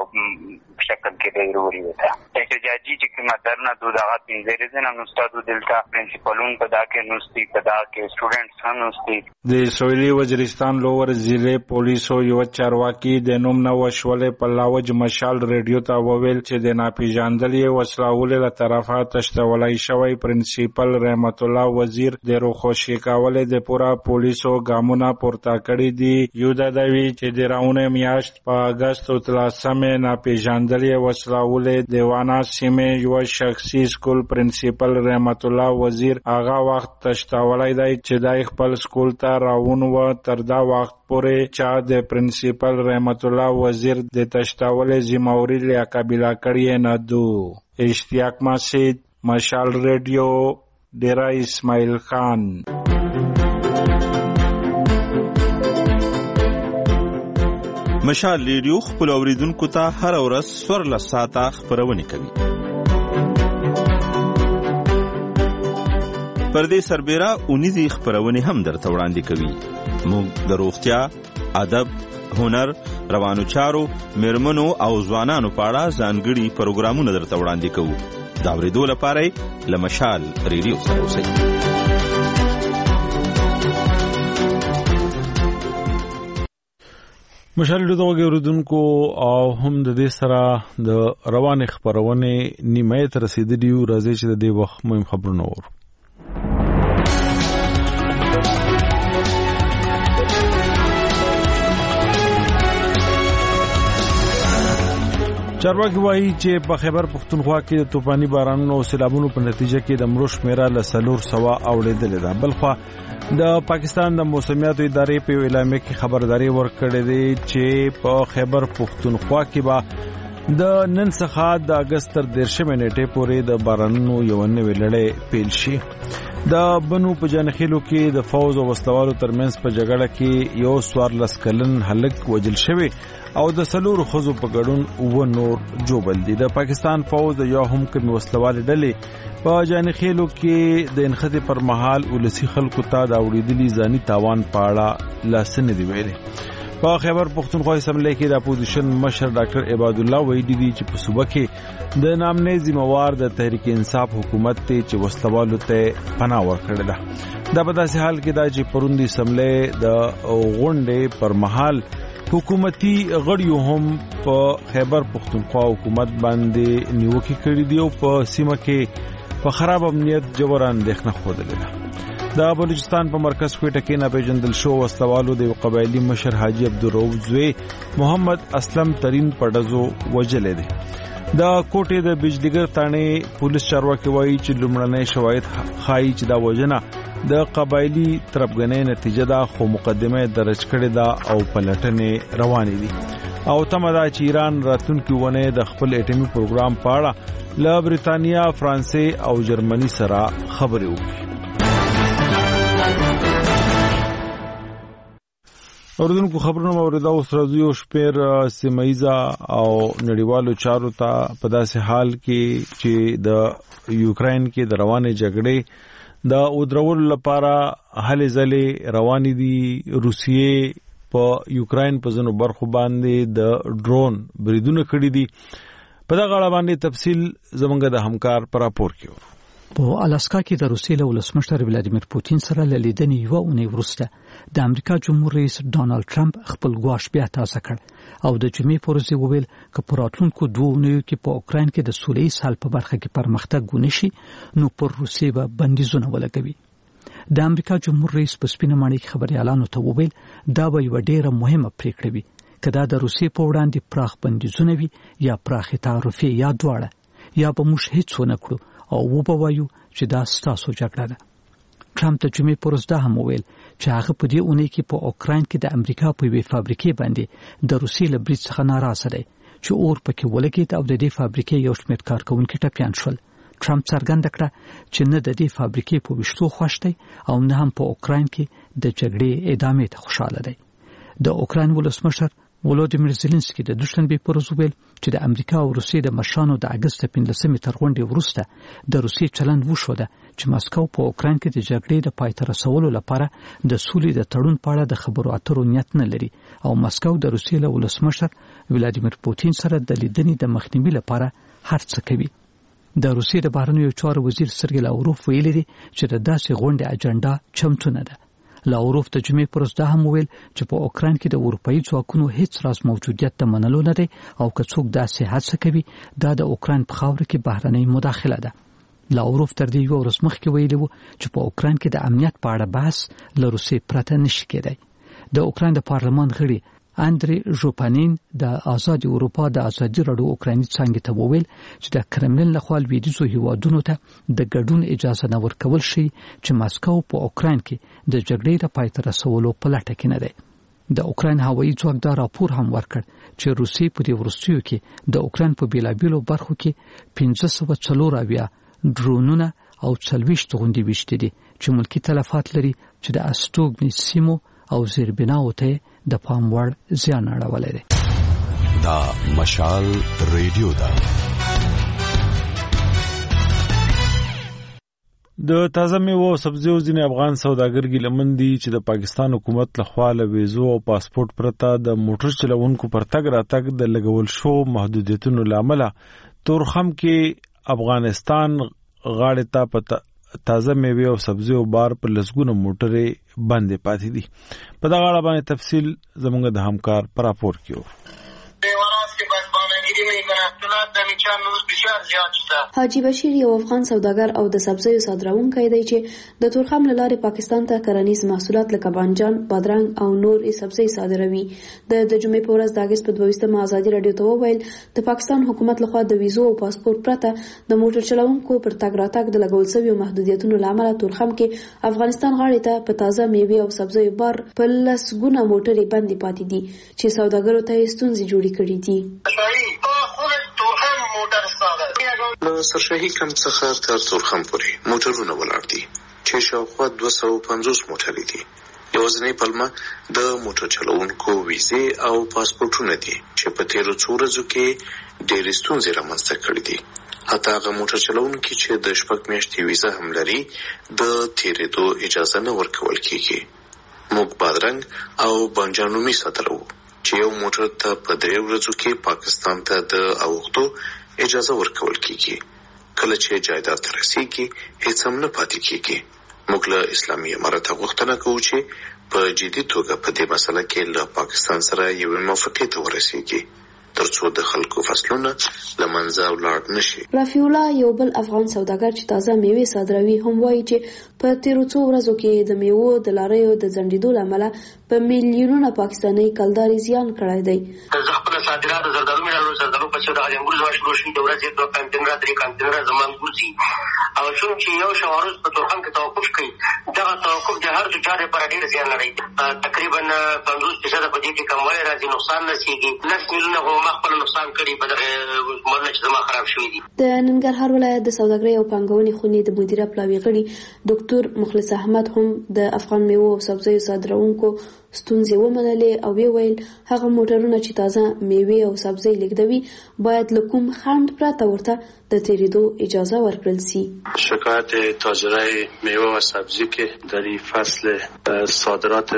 شکل کې دی وروړي وتا احتجاجي چې کومه درنه دوه پنځه ورځې نه نوستادو دلته پرنسپلون په دا کې نوستي په دا کې سټوډنټس هم نوستي. د سویلي وزیرستان لوور ضلع پولیسو یو چارواکي د نوم نو وشولې په لاوج مشال ریډیو ته وویل چې د ناپېژندلې وسلوال له طرفه تشتولای شوی پرنسپل رحمت الله وزیر د روخوشي کولې د پورا پولیسو ګامونه پورته کړی دي. یو د دوی چې د راونه میاشت په اگست اتلسمه ناپېژندلې وسلوال دیوانا سیمه یو شخصي سکول پرنسپل رحمت الله وزیر هغه وخت تشتولای دی چې د خپل سکول ته راون و تر دا وخت پورې چې د پرنسپل رحمت الله وزیر د تشتول ذمہواری له قبیله کړی نه دو. اشتیاق مسعود مشال ریډیو ډیرا اسماعیل خان. مشال ریډیو خپل اوریدونکو ته هر ورځ سورل ساعته خبرونه کوي. پر دې سربېره اونیزي خبرونه هم درته وړاندې کوي. موږ د روغتیا، ادب، هنر، روانو چارو، میرمنو او ځوانانو په اړه ځانګړي پروګرامونه درته وړاندې کوو. دا ورېدو لپاره له مشال ریډیو سره اوسئ. مشال د دوه اوردونکو او هم د دې سره د روان خبرونه نیمه ته رسیدلی او راځي چې د دې وخت مهم خبرونه ورو. چارواکي وایي چې په خیبر پختونخوا کې د طوفاني بارانونو او سیلابونو په نتیجه کې د مړو شمیره له څلور سوه اوړېدلې ده. بلخوا د پاکستان د موسمیاتو ادارې په اعلامیه کې خبرداري ورکړې ده چې په خیبر پختونخوا کې به د نن څخه د اگست تر دیرشمې نیټې پورې د بارانونو یو نوې لړۍ پیل شي. د بنو په جانخیلو کې د فوز او وسلوالو ترمنځ په جګړه کې یو څوارلس کلن هلک وژل شوی او د سلور خزو په ګډون و نور جوبل دي. د پاکستان فوز د یو هم کمی وسلوال ډلې په جانخیلو کې د انخته پر مهال ولسی خلکو ته د اوریدلی ځاني تاوان پاړه لاسنه دی ویلي. په خیبر پختونخوا اسمبلی کې د اپوزیشن مشر ډاکټر عباد الله ویلي دي چې په صوبه کې د نامنې ذمہوار د تحریک انصاف حکومت ته چې وسلوالو ته پناه ورکړل ده. دا په داسې حال کې دا چې پروندي اسمبلی د غونډې پر مهال حکومتي غړیو هم په خیبر پختونخوا حکومت باندې نیوکه کړې دي او په سیمه کې په خراب امنیت جوړ اندېښنه خوده ده. د بلوچستان په مرکز کوټه کې نه پیژندل شو وسلوالو د قبایلی مشر حاجی عبدالرؤف زوی محمد اسلم ترین پډزو وجلې دي. د کوټه د بجلیګر تانه پولیس چارواکي وایي چې لومړنۍ شواهد ښایي چې دا وجنه د قبایلی ترپګنې نتیجه ده خو مقدمه درج کړې ده او پلټنې روانې دي او تمه ده چې ایران راتلونکي ونه د خپل اټومي پروګرام په اړه له بریتانیا، فرانسې او جرمني سره خبرې وکړي. اوردونکو خبرونه اوریدا اوس راځي او شپیر سیمایزا او نړیوالو چارو ته په داسې حال کې چې د یوکرين کې د روانې جګړې د اودرول لپاره هلې ځلې روانې دي. روسیې په یوکرين په ځینو برخو باندې د ډرون بریدونه کړي دي. په دغه اړه باندې تفصیل زمونږ د همکار پر راپور کې په الاسکا کې د روسیې له ولسمشر ولادیمیر پوتین سره لیدنې یو اونۍ وروسته د امریکا جمهور رئیس ډانلډ ټرمپ خپل ګواښ بیا تازه کړ او د جمعې پر ورځ وویل چې په راتلونکو دوه اونیو کې په اوکراین کې د سولې سال په برخه کې پرمختګ ونشي نو پر روسیې به بندیزونه ولګوي. د امریکا جمهور رئیس په سپینه ماڼۍ کې خبريالانو ته وویل دا به یو ډیره مهمه پریکړه وي کله د روسیې په وړاندې پراخ بندیزونه وي یا پراخ تعرفې یا دواړه یا به موږ هیڅ ونه کړو او وبوایو چې دا ستاسو جګړه ده. ټرمپ ته جمعې پر ورځ دا هم وویل چې هغه په دې اونۍ کې په اوکراین کې د امریکا په یوې فابریکې باندې د روسیې له برید څخه ناراضه دی چې اور پکې ولګېد او د دې فابریکې یو شمېر کارکونکي ټپیان شول. ټرمپ څرګنده کړه چې نه د دې فابریکې په وشتو خوښ دی او نه هم په اوکراین کې د جګړې ادامې ته خوشاله دی. د اوکراین ولسمشر ولودیمیر زيلنسکي د دوشنبه پر ورځ ویل چې د امریکا او روسیې د مشرانو د اگست پنځلسمې تر غونډې وروسته د روسیې چلند وشو ده چې ماسکو په اوکراین کې د جګړې د پای ته رسولو لپاره د سولې د تړون په اړه د خبرو اترو نیت نه لري او ماسکو د روسیې له ولسمشر ولادیمیر پوتین سره د لیدنې د مخنیوي لپاره هر څه کوي. د روسیې د بهرنیو چارو وزیر سرګی لاوروف ویلي دي چې د داسې غونډې اجنډا چمتو نه ده. لاوروف د جمعې پر ورځ دا هم ویل چې په اوکراین کې د اروپאי ځواکونو هیڅ راز موجودیت ته منلو نه دی او که څوک داسې هڅه کوي دا د اوکراین په خاوره کې بهرنۍ مداخله ده. لاوروف تر دې یو ورځ مخکې ویلي و چې په اوکراین کې د امنیت په اړه بحث له روسیې پرته نشي کېدای. د اوکراین د پارلمان غړي اندری ژوپانین د آزاد اروپا د ازادي راډیو اوکرایني څنګه ته وویل چې د کرملین لخوا لویدیځو هیوادونو ته د ګډون اجازه نه ورکول شي چې ماسکو په اوکراین کې د جګړې د پای ته رسولو په لټه کې نه دی. د اوکراین هوایي ځواک دا راپور هم ورکړ چې روسیې په دې وروستیو کې د اوکراین په بیلابیلو برخو کې پنځه سوه څلور اویا ډرونونه او څلوېښت غونډې ویشتې دي چې ملکي تلفات لري چې د استوګنې سیمو او زیربناو ته د پام وړ زیان اړولی دی. دا مشال ریډیو ده. د تازه میوو او سبزیو ځینې افغان سوداګر ګیلمن دي چې د پاکستان حکومت لخوا له ویزو او پاسپورت پرته د موټر چلوونکو پر تګ راتګ د لګول شو محدودیتونو له امله تورخم کې افغانستان غاړې ته تازه میوه او سبزی او بار په لسګونو موټرې باندې پاتې دي. په دغه اړه باندې تفصیل زموږ د همکار پر راپور کې حاجی بشیر یو افغان سوداګر او د سبزیو صادروونکی دی چې د تورخم له لارې پاکستان ته کرنیز محصولات لکه بانجان، بادرنګ او نور سبزی صادروي. د د جمعې په ورځ د اګست په دویستمه ازادي رادیو ته وویل د پاکستان حکومت لخوا د ویزو او پاسپورت پرته د موټر چلوونکو پر تګ راتګ د لګول شویو محدودیتونو له امله تورخم کې افغانستان غاړې ته په تازه میوې او سبزیو بار په لسګونه موټرې باندې پاتې دي چې سوداګرو ته ستونزې جوړې کړې دي. له سرشاهي کمپ څخه تر تورخم پورې موټرونه ولاړ دي چې شاوخوا دوه سوه پنځوس موټرې دي. یوازینۍ پلمه د موټر چلوونکو ویزې او پاسپورټونه دي چې په تیرو څو ورځو کې ډېرې ستونزې رامنځته کړې دي. حتی هغه موټر چلوونکي چې د شپږ میاشتې ویزه هم لري د تیرېدو اجازه نه ورکول کېږي. موږ بادرنګ او بانجانومي صادروو چې یو موټر ته په درې ورځو کې پاکستان ته د اوښتو اجازه ورکول کیږي. کله چې جایداد ته رسیږي هیڅ هم نه پاتې کیږي. موږ له اسلامي امارت غوښتنه کوو چې په جدي توګه په دې مسله کې له پاکستان سره یو موافقت ورسیږي ترڅو د خلکو فصلونه له منځه ولاړ نشي. رفیع الله یو بل افغان سوداګر چې تازه میوې صادروي هم وایي چې په تیرو څو ورځو کې د میوو د لاریو د ځنډېدو له امله په میلیونونه پاکستاني کلداري زیان کړی دی. زه خپل صادرات زردالو مې زردالو په څیر د انګور زما شروع شي د ورځې دوه کانتینره درې کانتینره زمان ګرځي او څوم چې یو شوارز په تورخم کې توقف کوي دغه توقف د هر تجار لپاره ډېر زیان لري. تقریبا پنځوس فیصده په دې کې کموالی راځي، نقصان رسیږي. لس میلیونه خو ما خپل نقصان کړي په دغه مالونه چې زما خراب شوي دي. د ننګرهار ولایت د سوداګرۍ او پانګونې خونې د مدیره پلاوي غړي ډاکټر مخلص احمد هم د افغان میوو او سبزیو صادروونکو ستونزې ومنلې او ویل هغه موټرونه چې تازه میوې او سبزی لیږدوي باید له کوم خنډ پرته ورته د تیریدو اجازه ورکړل شي. شکایت تاجرای میوه و سبزی که در این فصل صادرات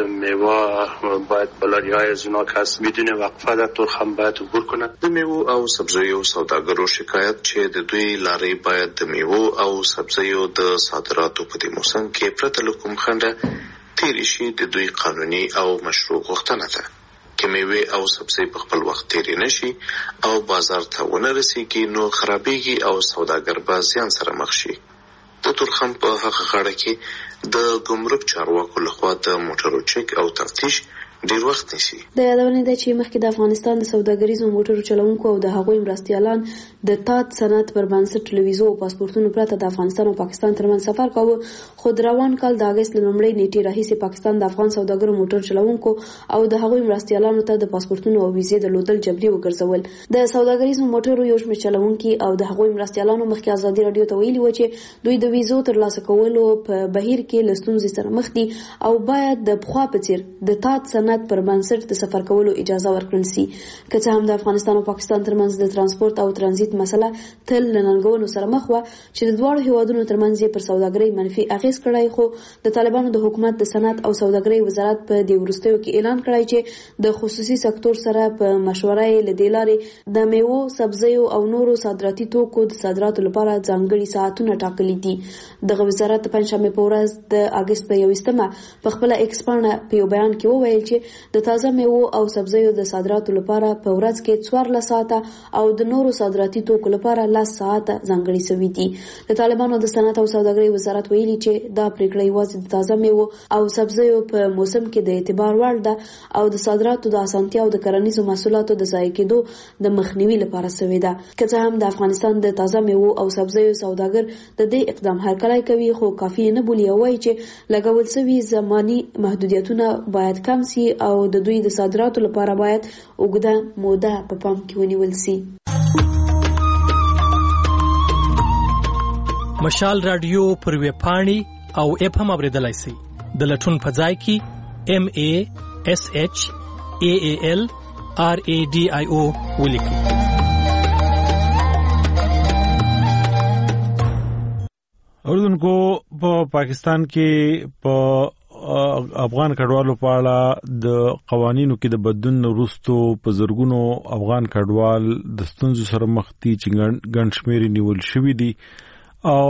میوه باید بلاری‌های از اونا که هست بدون وقفه در تورخم باید عبور کنه. د میوه او سبزیو سوداګرو شکایت چې د دوی لارې باید د میوه او سبزیو د صادراتو په دې موسم کې پرته له کوم خنډه تیری شي د دوی قانوني او مشروع غوښتنه ده چې میوه او سبزی په خپل وخت تیری نشي او بازار ته ونه رسیږي نو خرابېږي او سوداګر به زیان سره مخ شي. د تورخم په هغه غاړه کې د ګمرک چارواکو لخوا د موټرو چک او تفتیش ډیر وخت نیسي. د یادونې ده چې مخکې د افغانستان د سوداګریزو موټرو چلوونکو او د هغوی مرستیالان د تات سند پر بنسټ ټلویزیون او پاسپورتونو پرته د افغانستان او پاکستان ترمنځ سفر کاوه، خو د روان کال د اګست لومړۍ نیټې راهیسې پاکستان د افغان سوداګرو موټر چلوونکو او د هغوی مرستیالانو ته د پاسپورتونو او ویزې درلودل جبري وګرځول. د سوداګریزو موټرو یو شمېر چلوونکي او د هغوی مرستیالانو مخکې ازادي رادیو ته ویلي و چې دوی د ویزو ترلاسه کولو په بهیر کې له ستونزې سره مخ دي او باید د پخوا په څیر د تات سند پر بنسټ د سفر کولو اجازه ورکړل شي. که څه هم د افغانستان او پاکستان ترمنځ د ترانسپورت او ترانزیت مسله تل له ننګونو سره مخ وه چې د دواړو هیوادونو ترمنځ پر سوداګرۍ منفي اغیز کړی، خو د طالبانو د حکومت د صنعت او سوداګرۍ وزارت په دې وروستیو کې اعلان کړی چې د خصوصي سکتور سره په مشوره یې له دې لارې د میوو، سبزیو او نورو صادراتي توکو د صادراتو لپاره ځانګړي ساعتونه ټاکلي دي. دغه وزارت د پنجشنبې په ورځ د اګست په یوویشتمه په خپله ایکس پاڼه په یو بیان کې وویل چې د تازه میوو او سبزیو د صادراتو لپاره په ورځ کې څوارلس ساعته او د نورو صادراتي توکو لپاره لس ساعته ځانګړي شوي دي. د طالبانو د صنعت او سوداګرۍ وزارت ویلي چې دا پریکړه یوازې د تازه میوو او سبزیو په موسم کې د اعتبار وړ ده او د صادراتو د اسانتیا او د کرنیزو محصولاتو د ضایع کېدو د مخنیوي لپاره شوې ده. که څه هم د افغانستان د تازه میوو او سبزیو سوداګر د دې اقدام هرکلی کوي، خو کافي نه بولي او وایي چې لګول شوي زماني محدودیتونه باید کم سي او د دوی د صادراتو لپاره باید اوږده موده په پام کې ونیول شي. مشال رادیو پر ویب پاڼې او اپ هم اوریدلای شئ. د لټون په ځای کې ام ا اس اچ ا ا ال ار ا ډي آی او ولیکئ. اوردونکو په پاکستان کې په افغان کډوالو په اړه د قوانینو کې د بدلون وروسته په زرګونو افغان کډوال د ستونزو سره مخ دي چې ګڼ شمېر نیول شوي دي او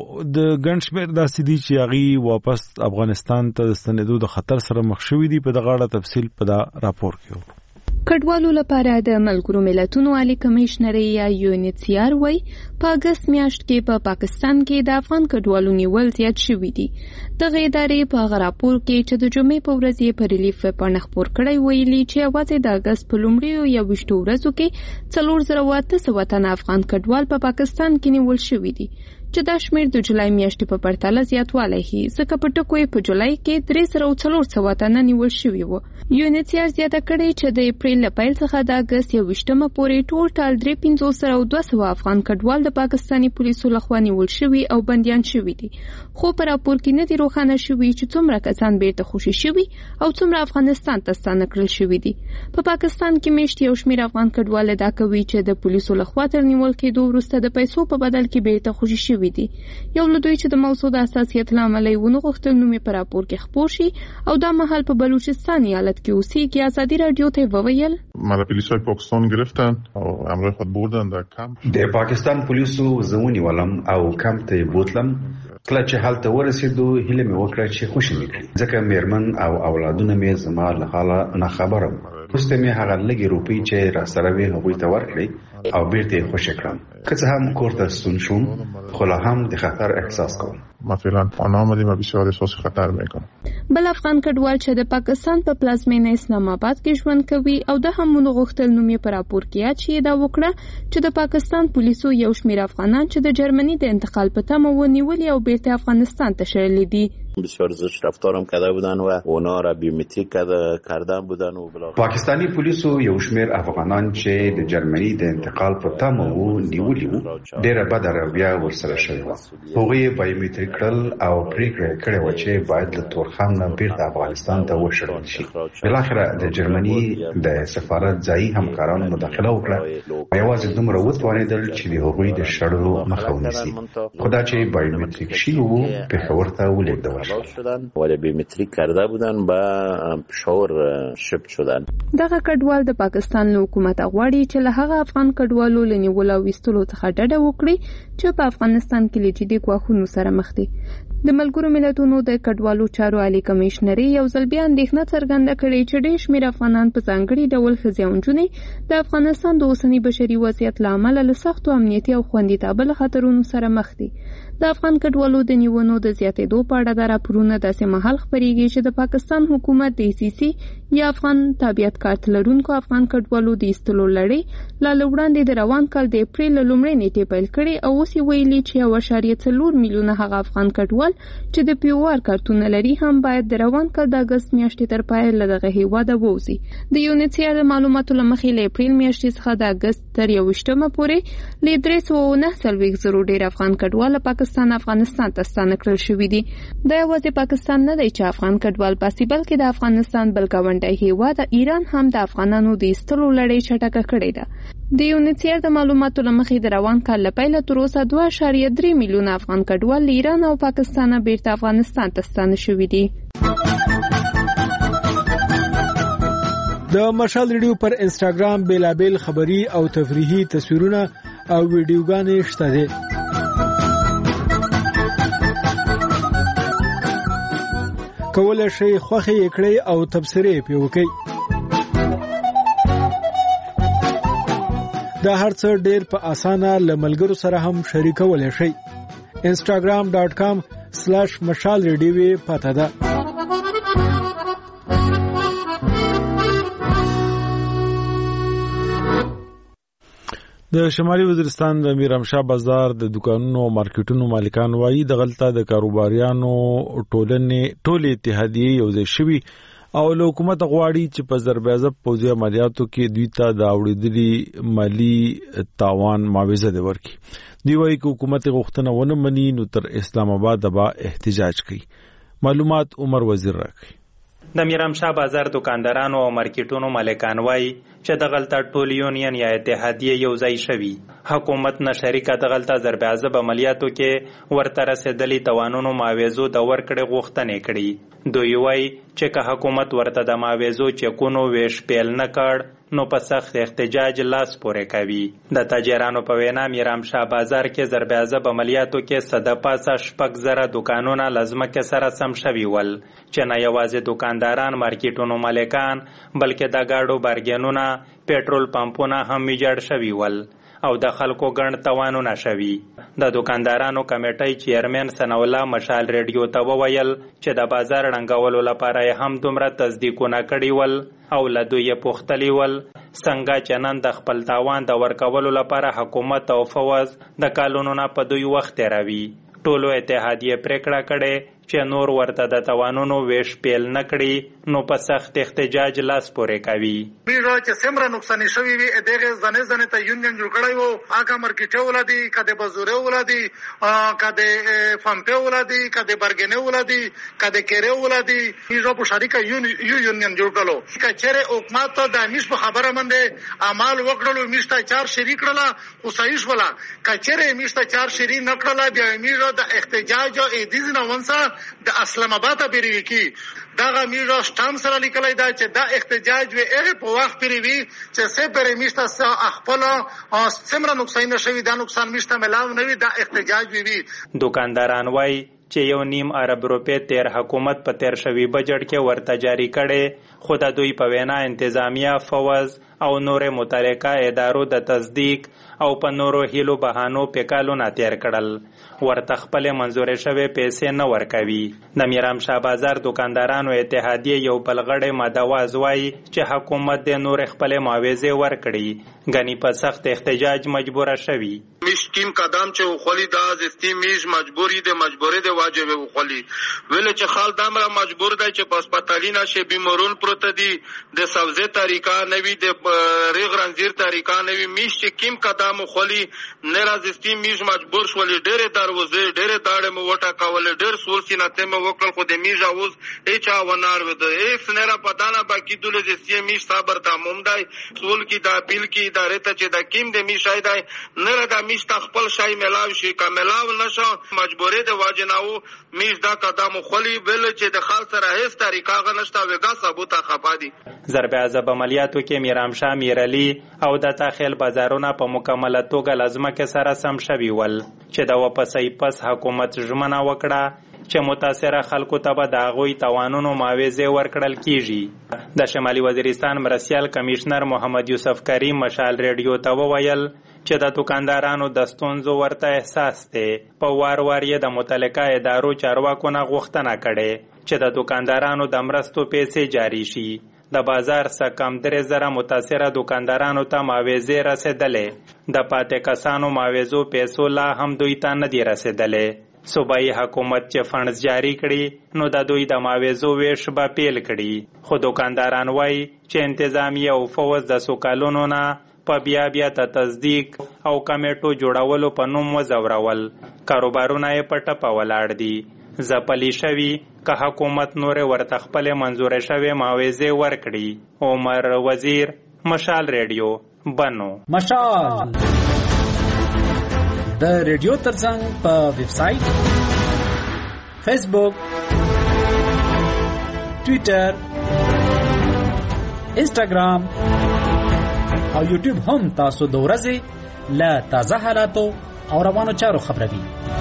د ګنشمیر د سیدی چې هغه واپس افغانستان ته د ستنېدو د خطر سره مخ شوې دي په دغه اړه تفصیل په دا راپور کې کډوالو لپاره د ملګرو ملتونو عالی کمشنر یا یونیسیار وای په اگست میاشت کې په پا پاکستان کې د افغان کډوالو نیول زیات شوي دي. دغه ادارې په راپور کې چې د جمعې په ورځ یې په ریلیف باندې خبر کړی ویلي چې اواز د اگست په لومړیو یا وشتو ورځو کې څلور زره واته سوه تن افغان کډوال په پا پاکستان کې نیول شوي دي چې دا شمیر د جولای میاشتې په پرتله زیاتوالی هي ځکه په ټکو یې په جولای کې درې زره څلور سوه تنه نیول شوي وو. یونیسیار زیاته کړې چې د اپریل له پیل څخه د اګست یوویشتمه پورې ټوټال درې پنځوس زره دوه سوه افغان کډوال د پاکستاني پولیسو لخوا نیول شوي او بندیان شوي دي، خو په راپور کې نه دي روښانه شوي چې څومره کسان بیرته خوشي شوي او څومره افغانستان ته ستانه کړل شوي دي. په پاکستان کې میشت یو شمیر افغان کډوال ادعا کوي چې د پولیسو لخوا تر نیول کېدو وروسته د پیسو په بدل کې بیرته خوشي شوي دي. یو له دوی چې د موضوع د حساسیت له امله یې ونه غوښتل نوم یې په راپور کې خپور شي او دا مهال په بلوچستان ایالت کې اوسېږي. ازادي راډیو ته وویل مرا پلیسای پاکستان گرفتن او همراه خود بردن در کمپ. د پاکستان پولیسو زونی ولم او کمپ ته بوتلم. کله چې حالت ورسېدو هیله مې وکړه چې خوشي مې کړي ځکه میرمن او اولادونه مې زما له حاله نه خبره وو. وروسته مې هغه لږې روپۍ چې راسره وې هغوی ته ورکړې او بیرته یې خوشي کړم. که څه هم کور ته ستون شوم خو لا هم د خطر احساس کوم. مثلا آن آمدیم و بسیار احساس خطر میکنم. بل افغان کډوال چې د پاکستان په پلازمینه اسلام آباد کې ژوند کوي او د همونو غوښتل نوم یې په راپور کې یاد شي دا وکړه چې د پاکستان پولیسو یو شمیر افغانان چې د جرمنی د انتقال په تمه ونیولي او بیرته افغانستان ته شړلي دي. بسیار زشت رفتارم کرده بودن و اونا را بیومتریک کردن بودن و بلا. پاکستانی پولیسو یو شمیر افغانان چې د جرمنی د انتقال په تمه وو نیولي وو ډیره بده رویه ورسره شوې وه. هغوی یې بایومتریک کړل او پریکړه کړې وه چې باید له تورخم نه بیرته افغانستان ته وشړل شي. بالاخره د جرمني د سفارت ځایي همکارانو مداخله وکړه او یوازې دومره وتوانېدل چې د هغوی د شړلو مخه ونیسي. خو دا چې بایومتریک شوي وو پېښور ته ولېږدول شدن ولی بیومتریک کرده بودن با پشاور شپ شدن. دغه کډوال د پاکستان له حکومت غواړي چې له هغه افغان کډوالو له نیولو او ویستلو څخه ډډه وکړي چې په افغانستان کې له جدي ګواښونو سره مخ دي. د ملګرو ملتونو د کډوالو چارو عالی کمشنري یو ځل بیا اندېښنه څرګنده کړې چې ډېر شمېر افغانان په ځانګړي ډول ښځې او نجونې د افغانستان د اوسني بشري وضعیت له امله له سختو امنیتي او خوندیتابه خطرونو سره مخ دي. د افغان کډوالو د نیونو د زیاتېدو په اړه د راپورونه داسې مهال خپرېږي چې د پاکستان حکومت د سی سی یا افغان تابعیت کارت لرونکو افغان کډوالو د ایستلو لړۍ لا له وړاندې د روان کال د اپریل له لومړۍ نیټې پیل کړې او اوس یې ویلي چې یو اعشاریه څلور میلیونه هغه افغان کډوال چې د پی او آر کارتونه لري هم باید د روان کال د اګست میاشتې تر پایه له دغه هیواده ووځي. د یونیسیار د معلوماتو له مخې له اپریل میاشتې څخه د اګست تر یوویشتمه پورې له درې سوه نهه څلوېښت زرو ډېر افغان کډوال پاکستان افغانستان ته ستانه کړل شوي دي. دا یوازې پاکستان نه دی چې افغان کډوال باسي بلکې د افغانستان بل ګاونډی هیواد ایران هم د افغانانو د ایستلو لړۍ چټکه کړې ده. د یونیسیار د معلوماتو له مخې د روان کال له پیله تر اوسه دوه اعشاریه درې میلیونه افغان کډوال له ایران او پاکستانه بیرته افغانستان ته ستانه شوي دي. د مشال ریډیو پر انسټاګرام بیلابیل خبري او تفریحي تصویرونه او ویډیوګانې شته دي. کولای شئ خوښه یې کړئ او تبصرې پې وکړئ. دا هر څه ډېر په اسانه له ملګرو سره هم شریکولی شئ. انسټاګرام ډاټ کام سلاش مشال ریډیو پته ده. د شمالي وزیرستان د میرامشاه بازار د دکانونو او مارکیټونو مالکان وایي د غلطه د کاروباریانو ټولنې ټولې اتحادیې یوځای شوي او له حکومت غواړي چې په ضربه پوځي عملیاتو کې دوی ته د اوریدلي مالی تاوان معاوضه ورکړي. دوی وایي چې حکومت غوښتنه ونه مني نو تر اسلام آباد به احتجاج کوي. معلومات عمر وزیر راکړي. د میرامشاه بازار دکاندارانو او مارکیټونو مالکان وایي چې د غلطه ټول یونین یا اتحادیه یو ځای شوي. حکومت نه شریکه د غلطه ضرب عضب عملیاتو کې ورته رسېدلي توانونو معاوضو د ورکړې غوښتنې کړي. دوی وایي چې که حکومت ورته د معاوضو چکونو ویش پیل نه کړ نو په سخت احتجاج لاس پورې کوي. د تاجرانو په وینا میرام شاه بازار کې ضربه‌عضب عملیاتو کې صد پاسه شپږ زره دکانونه لازمکه سره سم شوي ول چې نه یوازې دکانداران مارکیټونو مالکان بلکې د گاډو بارګینونه پېټرول پمپونه هم ویجاړ شوي ول او د خلکو ګڼ توانونه شوي. د دکاندارانو کمیټۍ چیرمن ثناءالله مشال ریډیو ته وویل چې د بازار ړنګولو لپاره هم دومره تصدیقونه کړي ول او له دوی پوښتلي ول څنګه چې نن د خپل تاوان د ورکولو لپاره حکومت او فوز د کالونو په دوی وخت تیروي. ټولو اتحادیه پریکړه کړې چې نور ورته د توانونو ویش پیل نکړي نو په سخت احتجاج لاس پورې کوي. میرا چې سمره نقصان شوی وي دغه ځنه ځنه ته یونین جوړ کړی وو هغه مارکیټ ولادي کده بازوره ولادي کده فامپه ولادي کده برګنه ولادي کده کېره ولادي میرا په شریکه یو یونین جوړ کړو کچره حکومت ته د میش په خبره منده اعمال وکړلو میشته چار شریک کړلا او صحیح ولا کچره میشته چار شریک نکړلا بیا میرا د احتجاج او ایدیز نه ونسا د اسلام آباد پیروي کی دغه میرا شتام سره لیکلای دا چې دا احتجاج وی هغه په وخت پیروي چې سه پرې میشته خپل څومره نقصان نشوي دا نقصان میشته ملاو نه وي دا احتجاج وی. دکانداران وای چې یو نیم ارب روپے تیر حکومت په تیر شوی بجټ کې ورته جاری کړي خو د دوی په وینا انتظامیه فوز او نور متعلقه ادارو د تصدیق او په نورو هیلو بهانو په کالونه تیر کړل ورته خپل منزورې شوی پیسې نه ورکوي. د میرام شاه بازار دکاندارانو اتحادیه یو بلغړې مدواز وای چې حکومت د نور خپل معاوضه ورکړي غني په سخت احتجاج مجبور شوی. مشکیم قدم چې خولي دا زستی میش مجبوری د مجبورې د واجب خولي ویل چې خال دامره مجبور دی چې پاسپټالینا شي بیمارون پروت دي د سبزه طریقه نوی د ریغ رنزیر طریقه نوی میش چې کیم قدم خولي نه رازستی میش مجبور شولې ډېر دروازه ډېر داړه مو وټا کول ډېر سول سیناته مو وکړ خو د میش اوس اچا ونار و د ایکس نه پدانه باقی دله زستی میش صبر تمام دی سول کی دا بیل کی ادارې ته چې د کیم د میش ایدای نه را میش خپل شای ملاو شي کاملاو نشو مجبورې د واجناو میش دا قدم خولي بل چې د خال سره هیڅ طریقه غنښت وګا ثبوت خپادي. ضربه‌عضب عملیاتو کې میرام شاه میرعلی او د تاخیل بازارونه په مکمله توګه لازمکه سره سم شوي ول چې د واپسې پس حکومت ژمنه وکړه چې متاثره خلکو ته به د هغوی توانونو معاوضې ورکړل کیږي. د شمالي وزیرستان مرستیال کمشنر محمد یوسف کریم مشال ریډیو ته وویل چې د دکاندارانو د ستونزو ورته احساس دی. په وار وار یې د متعلقه ادارو چارواکو نه غوښتنه کړې چې د دکاندارانو د مرستو پیسې جاری شي. د بازار څخه کم درې زره متاثره دکاندارانو ته معاوضې رسېدلې. د پاتې کسانو معاوضو پیسو لا هم دوی ته نه دي رسېدلې. صوبایي حکومت چې فنډز جاری کړي نو د دوی د معاوضو ویش به پیل کړي خو دکانداران وایي چې انتظامیه او فوز د څو کالونو نه په بیا بیا ته تصدیق او کمیټو جوړولو په نوم وځورول کاروبارونه یې په ټپه ولاړ دي. ځپلي شوي که حکومت نورې ورته خپلې منظورې شوې معاوضې ورکړي. عمر وزیر مشال ریډیو بنو. مشال د ریډیو ترڅنګ په ویب سټ فیسبوک ټویټر انسټاګرام او یوټیوب هم تاسو د ورځې له تازه حالاتو او روانو چارو خبروي.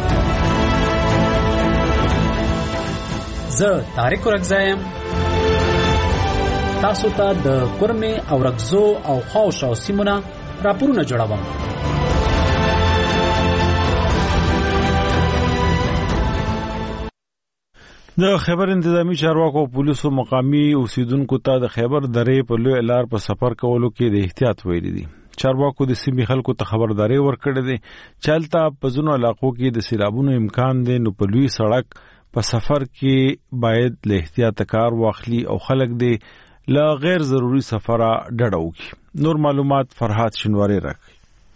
زه طارق رګزایم تاسو ته د کورمې او رګزو او خاوش او سیمونه راپورونه جوړوم. د خیبر انتظامی چارواکو پولیسو مقامی اوسیدونکو ته د خیبر درې په لوی لار په سفر کولو کې د احتیاط ویلي دي. چارواکو د سیمې خلکو ته خبرداري ورکړې ده چې هلته په ځینو علاقو کې د سیلابونو امکان دی نو په لوی سړک په سفر کې باید له احتیاط کار واخلي او خلک دی له غیر ضروري سفره ډډه وکړي. نور معلومات فرحات شنواری راکړي.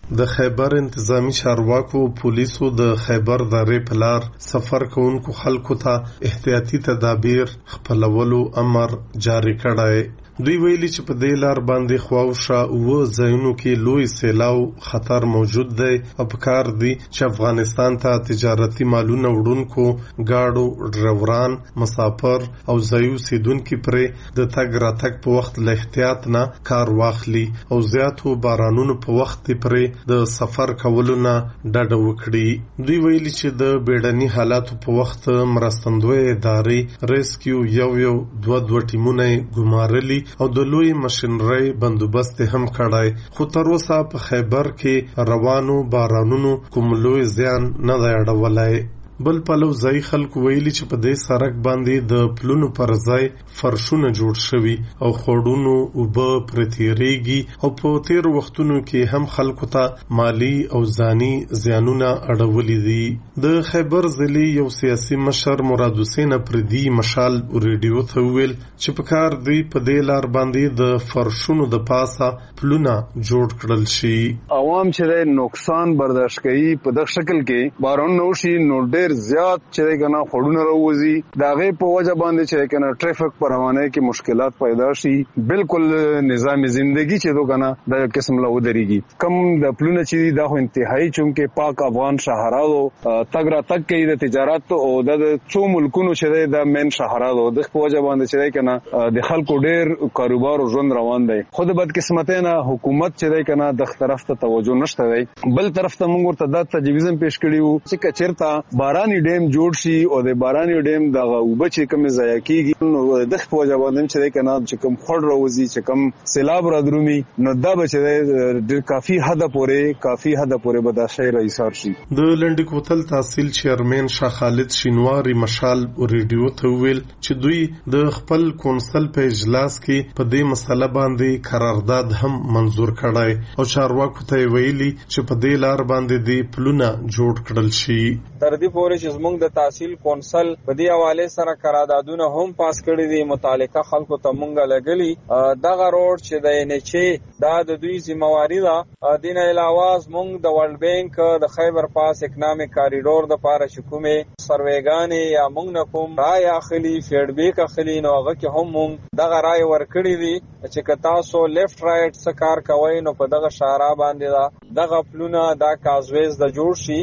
د خیبر انتظامی چارواکو پولیسو د خیبر درې په لار سفر کوونکو خلکو ته احتیاطي تدابیر خپلولو امر جاری کړی. دوی ویلي چې په دې لار باندې خواوشا اوه ځایونو کې لوی سیلاو خطر موجود دی او پکار دی چې افغانستان ته تجارتي مالونه وړونکو گاډو ډرایوران مسافر او ځایو سیدونکو پرې د تګ راتګ په وخت له احتیاط نه کار واخلي او زیاتو بارانونو په وخت پرې د سفر کولو نه ډډه وکړي. دوی ویلي چې د بیړني حالاتو په وخت مرستندوی ادارې ریسکیو یو یو دوه دوه ټیمونه ګمارلي او د لوی ماشینري بندوبست هم کړای، خو تر اوسه په خیبر کې روانو بارانونو کوم لوی زیان نه دی اړولای. بل پلو ځای خلکو ویلي چې په دې سړک باندې د پلونو پر ځای فرشونه جوړ شوي او خوړونو اوبه پرتیریږي او په تیر وختونو کې هم خلکو ته مالی او ځاني زیانونه اړولي دي. د خیبر ضلع یو سیاسي مشر مراد حسین پردي مشال ریډیو ته ویل چې په کار دی په دې لار باندې د فرشونو د پاسه پلونه جوړ کړل شي. عوام چې نقصان برداشت کوي په دغه شکل کې باران نوشي نو ډېر زیات چې کنه خړونه راوځي داغه په وجه باندې چې کنه ټریفیک پر روانه کې مشکلات پیدا شي. بالکل نظام زندگی چې دو کنه د قسم له ودرېږي. کم د پلونه چې دا خو انتهایی چونکه پاک افغان شهرالو تګ را تګ کوي د تجارت او د څو ملکونو چې د مین شهرالو د په وجه باندې چې کنه د خلکو ډېر کاروبار او ژوند روان دی. خود بد قسمته نه حکومت چې کنه د طرف ته توجه نشته دی. بل طرف ته موږ ورته د تجویز پیش کړیو چې کچرتا بارانی ډیم جوړ شي او د بارانی ډیم دغه وبچ کم ضایع کیږي نو د خپل ځوانم چې کنه چې کم خړ راوځي چې کم سیلاب را درومي نو دا بچي د کافي حد پورې کافي حد پورې بداشي رئیسار شي. د لنډ کوتل تحصیل چیرمن شاه خالد شینواری مشال ریډیو ته ویل چې دوی د خپل کونسل په اجلاس کې په دې مسله باندې قرارداد هم منزور کړای او چارواکو ته ویلي چې په دې لار باندې دی پلونه جوړ کړل شي. تر دې پورې چې زموږ د تحصیل کونسل په دې حواله سره قراردادونه هم پاس کړی دي. متعلقه خلکو ته مونږه لګلی دغه روډ چې د انچې دا د دوی ذمہواری ده. دین علاوه زموږ د ورلد بانک د خیبر پاس اکنامک کاریډور د پاره شکومه سروېګانې یا مونږ نه کوم رای اخلي فیډبیک اخلي نو هغه کې هم مونږ دغه رای ورکړی دي چې تاسو لیفت رائټ څه کار کوي نو په دغه شارع باندې دا دغه پلونه دا کازویز د جوړ شي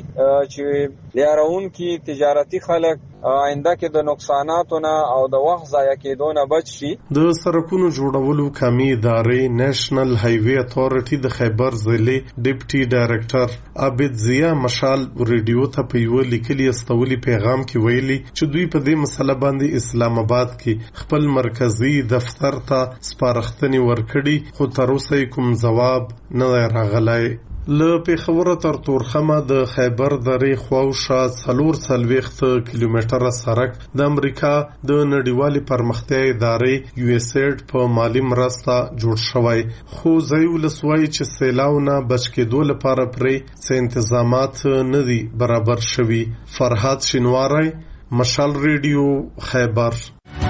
چې لیارون کی تجارتی خلک آینده کې د نقصاناتو نه او د وخت ضایع کېدو نه بچ شي. د سړکونو جوړولو کمی ادارې نېشنل هایوي اتھارټي د خیبر ضلع ډیپټي ډایریکټر عابد ضیا مشال ریډیو ته په یو لیکلي استولي پیغام کې ویلي چې دوی په دې مسله باندې اسلام آباد کې خپل مرکزی دفتر ته سپارښتنې ورکړي خو تر اوسه کوم جواب نه راغلی. له پیښور تر تورخمه د خیبر درې خواوشا څلور څلوېښت کیلومتره سړک د امریکا د نړیوالې پرمختیا ادارې یو اس ایډ په مالی مرسته جوړ شوی خو ځای ولسوایي چې سیلاو نه بچ کېدو لپاره پرې څه انتظامات نه دي برابر شوي. فرهاد شینواری مشال ریډیو خیبر.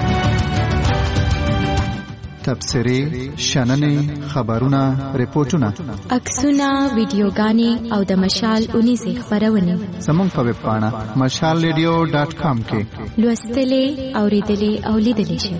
تبصرې شننې خبرونه ریپورتونه عکسونه ویډیوګانې او د مشال اونیزه خبرونه زموږ په ویب پاڼه مشال ریډیو ډاټ کام کې لوستلې اوریدلې او لیدلې شئ.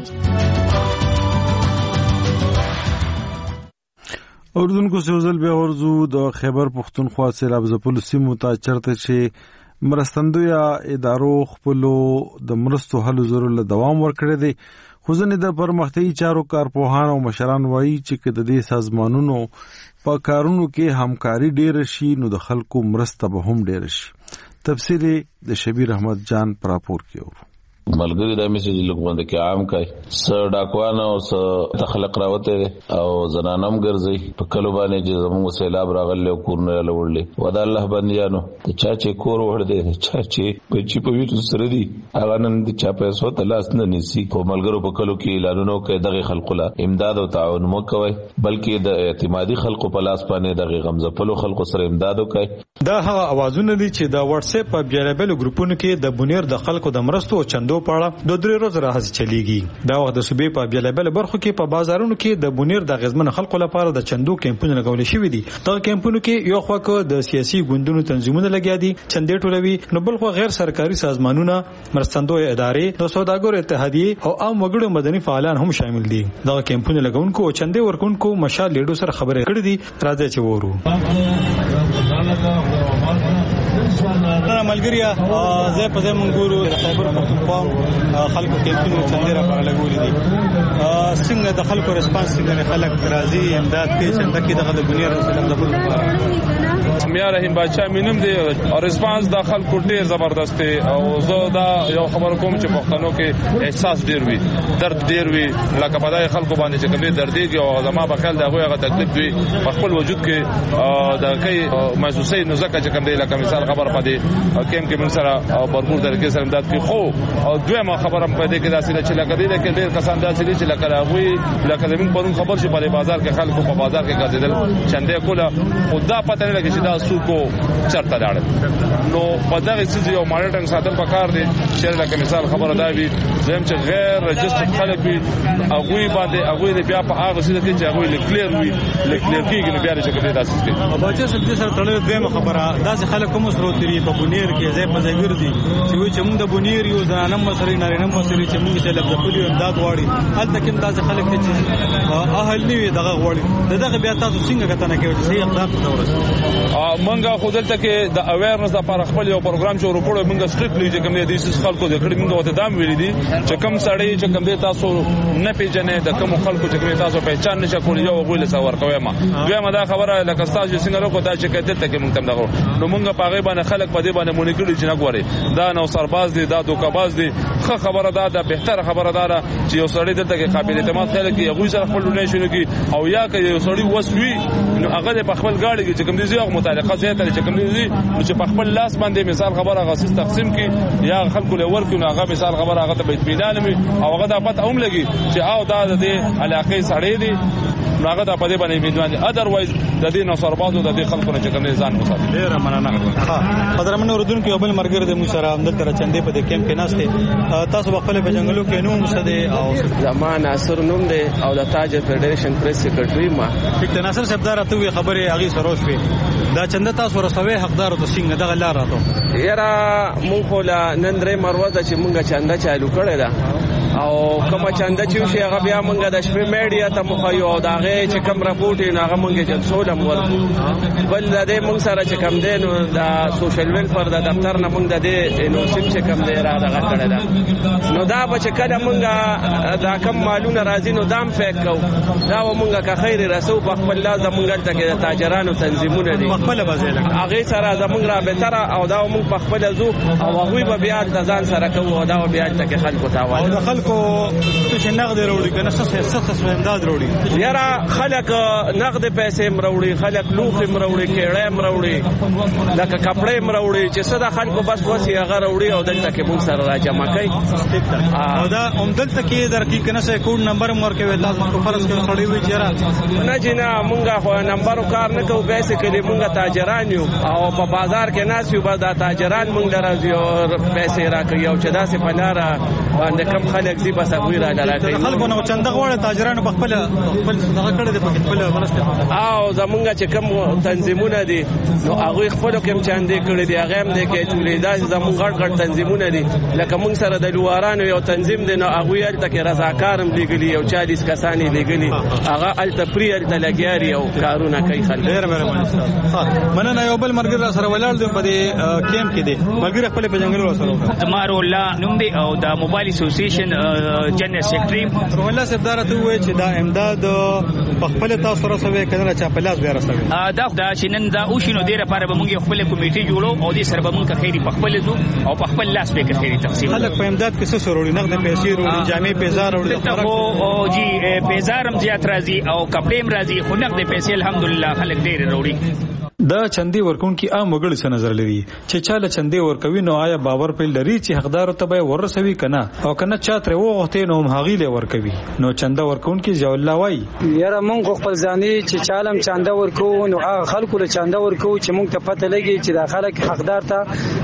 اردوونکو سوزل به ورزو د خیبر پختونخوا سیلاب ځپلو سیمو ته چرته چې مرستندویا ادارو خپلو د مرستو هلو زرو له دوام ورکړی دی. خو ځینې د پرمختیایي چارو کارپوهان او مشران وایي چې که د دې سازمانونو په کارونو کې همکاري ډېره شي نو د خلکو مرسته به هم ډېره شي. تفسیر د شبیر احمد جان پر راپور کې اورو. ملګری د میسج لګوند کې عام کوي س ډاکوان او س تخلق راوته او زنانم ګرځي په کلو باندې چې زموږ سیلاب راغله او کورونه لوړلې ودا الله بنديانو ته چا چې کور وړ دې چا چې په چی په ویټو سره دي هغه نن د چا پیسو ته لاس نه نسی. په ملګرو په کلو کې اعلانونو کوي دغه خلکو لا امداد او تعاون مو کوي بلکې د اعتمادي خلکو په لاس باندې دغه غمزه په خلکو سره امداد کوي. دا هغه اوازونه دي چې د واتس اپ په بیلابل ګروپونو کې د بنیر د خلکو د مرستو او چندو چندو په اړه د درې ورځې راهڅه چلیږي. دا وخت د صوبې په بیلابل برخو کې په بازارونو کې د بونیر د غزمن خلکو لپاره د چندو کیمپونه لګول شوي دي. دغه کیمپونو کې یو خوا کې د سیاسي ګوندونو تنظیمونه لګیا دي چندې ټولوي، نو بل خو غیر سرکاري سازمانونه، مرستندوی ادارې، د سوداګرو اتحادیې او عام وګړو مدني فعالان هم شامل دي. دغه کیمپونه لګونکو او چندې ورکونکو مشال لیډو سره خبرې کړې دي. راځي چې وورو. ملګریا زه په ځای منګورو د خیبر پختونخوا خلکو کیمپونه چندې را پر لګولې دي. څنګه د خلکو ریسپانس څنګه خلک راځي امداد کوي څنګه کې دغه د بنیر رسول د بل میا رحیم بادشاہ مینم دی او ریسپانس د خلکو ډیر زبردست دی او زه دا یو خبر کوم چې پښتنو کې احساس ډیر وي، درد ډیر وي، لکه په دای خلکو باندې چې کومې دردېږي او زما په خیال دا هغه تکلیف وي په خپل وجود کې د کوي محسوسي نو ځکه چې کوم دی لکه مثال خبر پدې کیم کې من سره برپور طریقې سره امداد کوي. خو او دویمه خبره په دې کې داسې چې لکه دې کې ډیر کسان داسې چې لکه راغوي لکه زمين پرون خبر شو په بازار کې خلکو په بازار کې ګرځیدل چندې کوله خدا پته نه لګي چې دا سوکو چرته لاړ نو په دغه څه یو مانیټرینګ ساتل پکار دي چې لکه مثال خبره دا وي زم چې غیر رجستر خلک وي هغه باندې هغه بیا په هغه څه کې چې هغه لیکلیر وي لیکلیر کېږي بیا چې کوي داسې کې په چې سب سره تړلې دویمه خبره داسې خلک کوم سره تری په بنیر کې ځای په ځای ګرځي چې وي چې موږ د بنیر یو ځانم مسرې نارینه مسرې چې موږ چې لږ خپل امداد غواړي هلته کې داسې خلک چې اهل نیوي دغه غواړي دغه بیا تاسو څنګه کتنه کوي چې صحیح اقدام ورسوي. منګه خو دلته کې د اویرنس لپاره خپل یو پروګرام شروع کړو. منګه سټریکټلی چې کوم دي چې خلکو د کړي منګه وته دام ویلي دي چې کوم سړی چې کوم دي تاسو نه پیژنې د کوم خلکو چې کوم تاسو پہچان نشه کولای یو غوښله څور کوي ما دوی دا خبره لکه تاسو څنګه لوکو دا چې کده ته کې مونږ تم دغه نو مونږ په غیبه نه خلک په دې باندې مونږ کړي چې نه غوري دا نو سرباز دي دا دوکاباز دي. خه خبره دا ده بهتره خبره ده چې یو سړی دلته کې قابل اعتماد خلک کې یو سره خپل نه شونه کې او یا که یو سړی وسوي نو هغه په خپل گاډي کې چې کوم دي زیغ متعلقه زیاته چې کوم دي نو چې په خپل لاس باندې مثال خبره غاسیس تقسیم کی یا خلکو له ورکو هغه مثال خبره هغه ته بیت میدان می او هغه د پته هم لګي چې او دا د علاقې سړی دي هغه د پدې باندې میدان دي اذروایز د دې نو سربازو د دې خلکو نه چې کوم ځان وساتي. ډیر مننه. ها قدرمن اوردون کې بل مرګر د مو سره امداد تر چندې په دې کیمپ کې ناشته تاسو په خپل په جنگلو کې نوم سده او زمان ناصر نوم دی او د تاجر فدریشن پریس سیکریټری ما ټیک ناصر صاحب دا راته خبره هغه سره وشوي دا چنده تاسو ورسوي حقدار ته څنګه دغه لار راته یاره مونږ خو لا نن درې مروه چې مونږه چنده چالو کړی دا او کومه چنده چې شي هغه بیا مونږ د شپې میډیا ته مخایو او داغه چې کوم راپورټ نه هغه مونږ جلسول هم ورکو بل د دې مونږ سره چې کوم دی نو د سوشل ویلفیر د دفتر نه مونږ د دې نو سیم چې کوم دی را دغه کړی دا نو دا به چې کله مونږ دا کم مالونه راځي نو دام فیک کو دا مونږه که خیر رسو په خپل لاس مونږ ته کې د تاجرانو تنظیمونه دي خپل بازار هغه سره زمونږ رابطه او دا مونږ په خپل زو او هغه به بیا د ځان سره کوو دا بیا ته خلکو تاوال کو چې نقد وروړي کنه څه څه څه امداد وروړي یاره خلک نقد پیسې مروړي خلک لوخي مروړي کېړې مروړي لکه کپڑے مروړي چې صدا خلکو بس وسی هغه وروړي او دلته کې مونږ سره راجمع کوي او دا هم دلته کې درکې کنه څه کوډ نمبر مور کې تاسو کو فرض کې خړې وي چیرې نه جنا مونږه خو نمبر کار نه کوو پیسې کې مونږه تاجران یو او په بازار کې ناس یو بس دا تاجران مونږ درځي او پیسې راکوي او چې دا سه پلاره باندې کم خلک دی بس هغه را لراکې خلکو نو چنده غوړ تاجرانو په خپل خپل دغه کړه د خپل ورسته او زمونږ چې کوم تنظیمونه دي نو هغه خپل کوم چاندې کړي دي هغه هم دي کې ټولې دا زمونږ غړ غړ تنظیمونه دي لکه مونږ سره د لوارانو یو تنظیم دی نو هغه یې تک رضاکارم لګلی او چالیس کسانی لګلی هغه ال تفریل د لګیاري او کارونه کوي خلک ډیر مهرباني ها مننه یو بل مرګر سره ولاړ دی په دې کیمپ کې دی مرګر خپل په جنگل سره مارو الله نوم دی او د موبایل اسوسییشن جنرال سیکریټری رولا سردار ته وایي چې دا امداد په خپل تاسو رسوي کنه چې په لاس بیا رسوي دا دا چې نن دا او شنو ډیره لپاره به موږ خپل کمیټي جوړو او دې سره به موږ خیری په خپل زو او په خپل لاس به خیری تقسیم خلک په امداد کې څه سروري نقد پیسې وروړي جامې پیزار وروړي او جی پیزارم زیات راځي او کپړېم راځي خو نقد پیسې الحمدلله خلک ډیر وروړي دا چندې ورکونکي عام وګړي څه نظر لري چې چاله چندې ورکوي نو آیا باور په لري چې حقدار ته به ورسوي کنه او کنه چاتره وغوښتي نو هغه له ورکوي نو چنده ورکونکي ځو الله وای یاره مونږ خپل ځاني چې چالم چنده ورکو نو هغه خلکو له چنده ورکو چې مونږ ته پته لګي چې دا خلک حقدار ته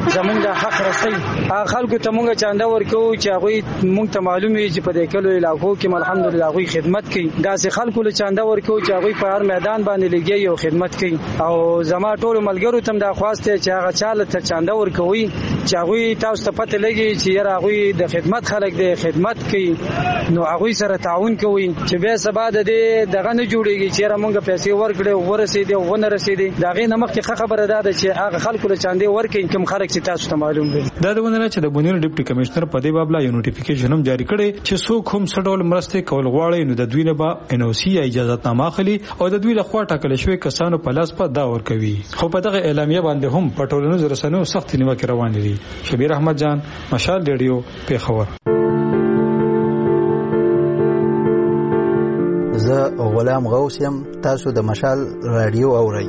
زمونږ د حق رسي هغه خلکو ته مونږ چاندا ورکو چې هغه مونږ ته معلوم وي چې په دې کلو علاقو کې الحمدلله هغه خدمت کوي داسې خلکو له چاندا ورکو چې هغه په هر میدان باندې لګي او خدمت کوي او زما ټول ملګرو ته دا خواسته چې هغه چاله ته چاندا ورکوي چې هغه تاسو ته پته لګي چې یاره هغه د خدمت خلک دی خدمت کوي نو هغه سره تعاون کوي چې به سبا د دې دغه نه جوړيږي چې موږ پیسې ورکړو ورسېدي او ونه رسېدي دا غي نمک کې خبره ده چې هغه خلکو له چاندې ورکې کوم خلک چې تاسو ته معلوم دي دا د ونه چې د بونیر ډیپټي کمشنر په دې باب لا یو نوټیفیکیشن هم جاری کړي چې څوک هم سټول مرسته کول غواړي نو د دوی نه با ان او سی اجازه نامه اخلي او د دوی له خوا ټاکل شوی کسانو په لاس په دا ور کوي خو په دغه اعلامیه باندې هم پټولونو رسنیو سخت نیوکه روان دي شبیر احمد جان مشال ریډیو پیښور زه غلام غوث یم تاسو د مشال رادیو اورئ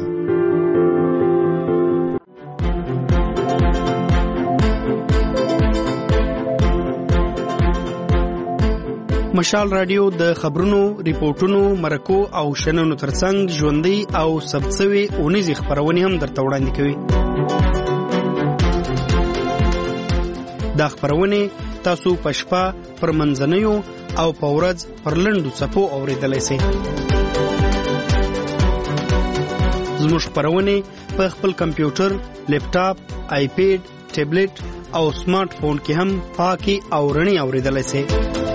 مشال رادیو د خبرونو ریپورتونو مرکو او شننو ترڅنګ ژوندۍ او ثبتسوي اونیزې خبرونه هم درته وړاندې کوي دا خبرونه تاسو په شپه پر منځنیو او په ورځ پر لنډو څپو اوریدلای شئ زموږ خبرونه په خپل کمپیوټر لیپټاپ آیپیډ ټابلیټ او سمارټ فون کې هم پاکي او رڼي اوریدلای شئ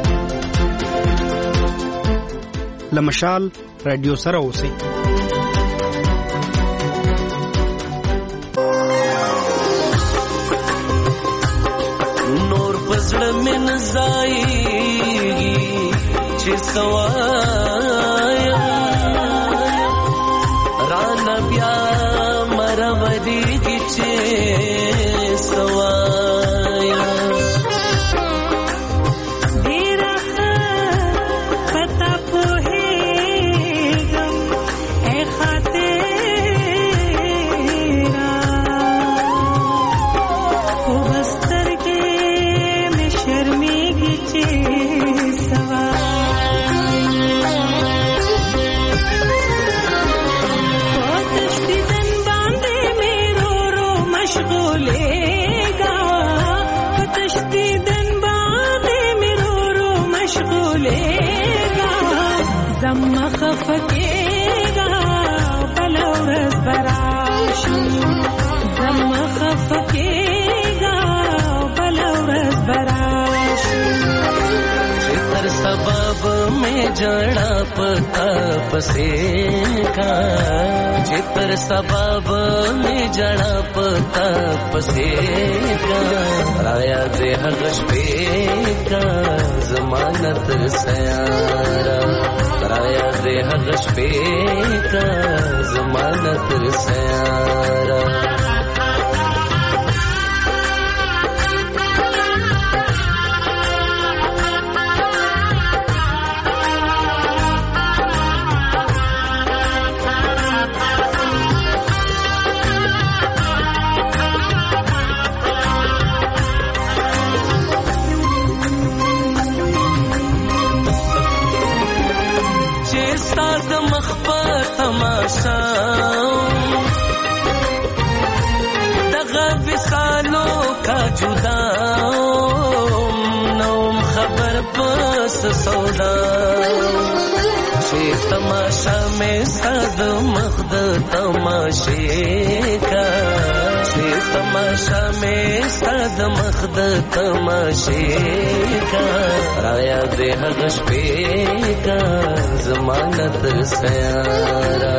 لمشال رادیو سره اوسئ نور پزړه من زایږي چې سوایا ران بیا مرودي چې سوایا خفکیگا بلورز براشی زم خفکیگا بلورز براشی چتر سبب میں جڑا پتا پسیگا چتر سبب میں جڑا پتا پسیگا رایا دے حغش پیگا زمانت سیارا رایا دے حغش پیگا زمانت سیارا دغه وسالو کا جدا نوم خبر پس سودا چې تماشا میں صد مخد تماشے کا چې تماشا میں صد مخد تماشے کا رایا دے حغش پہ کا ضمانت سیارا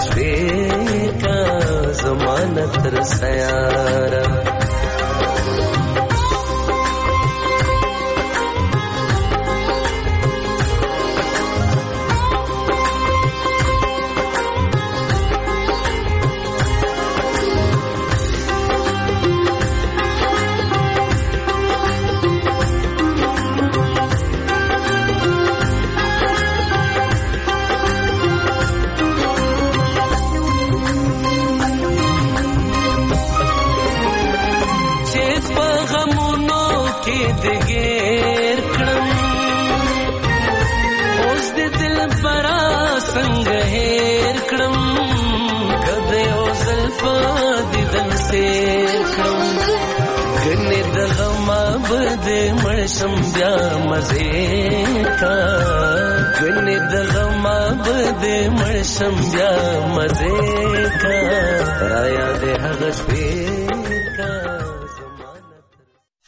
شپې کا زمانه تر سیاره دګیر کړم اوس د دل برا څنګه هېر کړم کده یو زلفا دیدن سیر کړم ګنې د غما بد مړشم بیا مزې کا ګنې د غما بد مړشم بیا مزې کا را یاد هغه شپې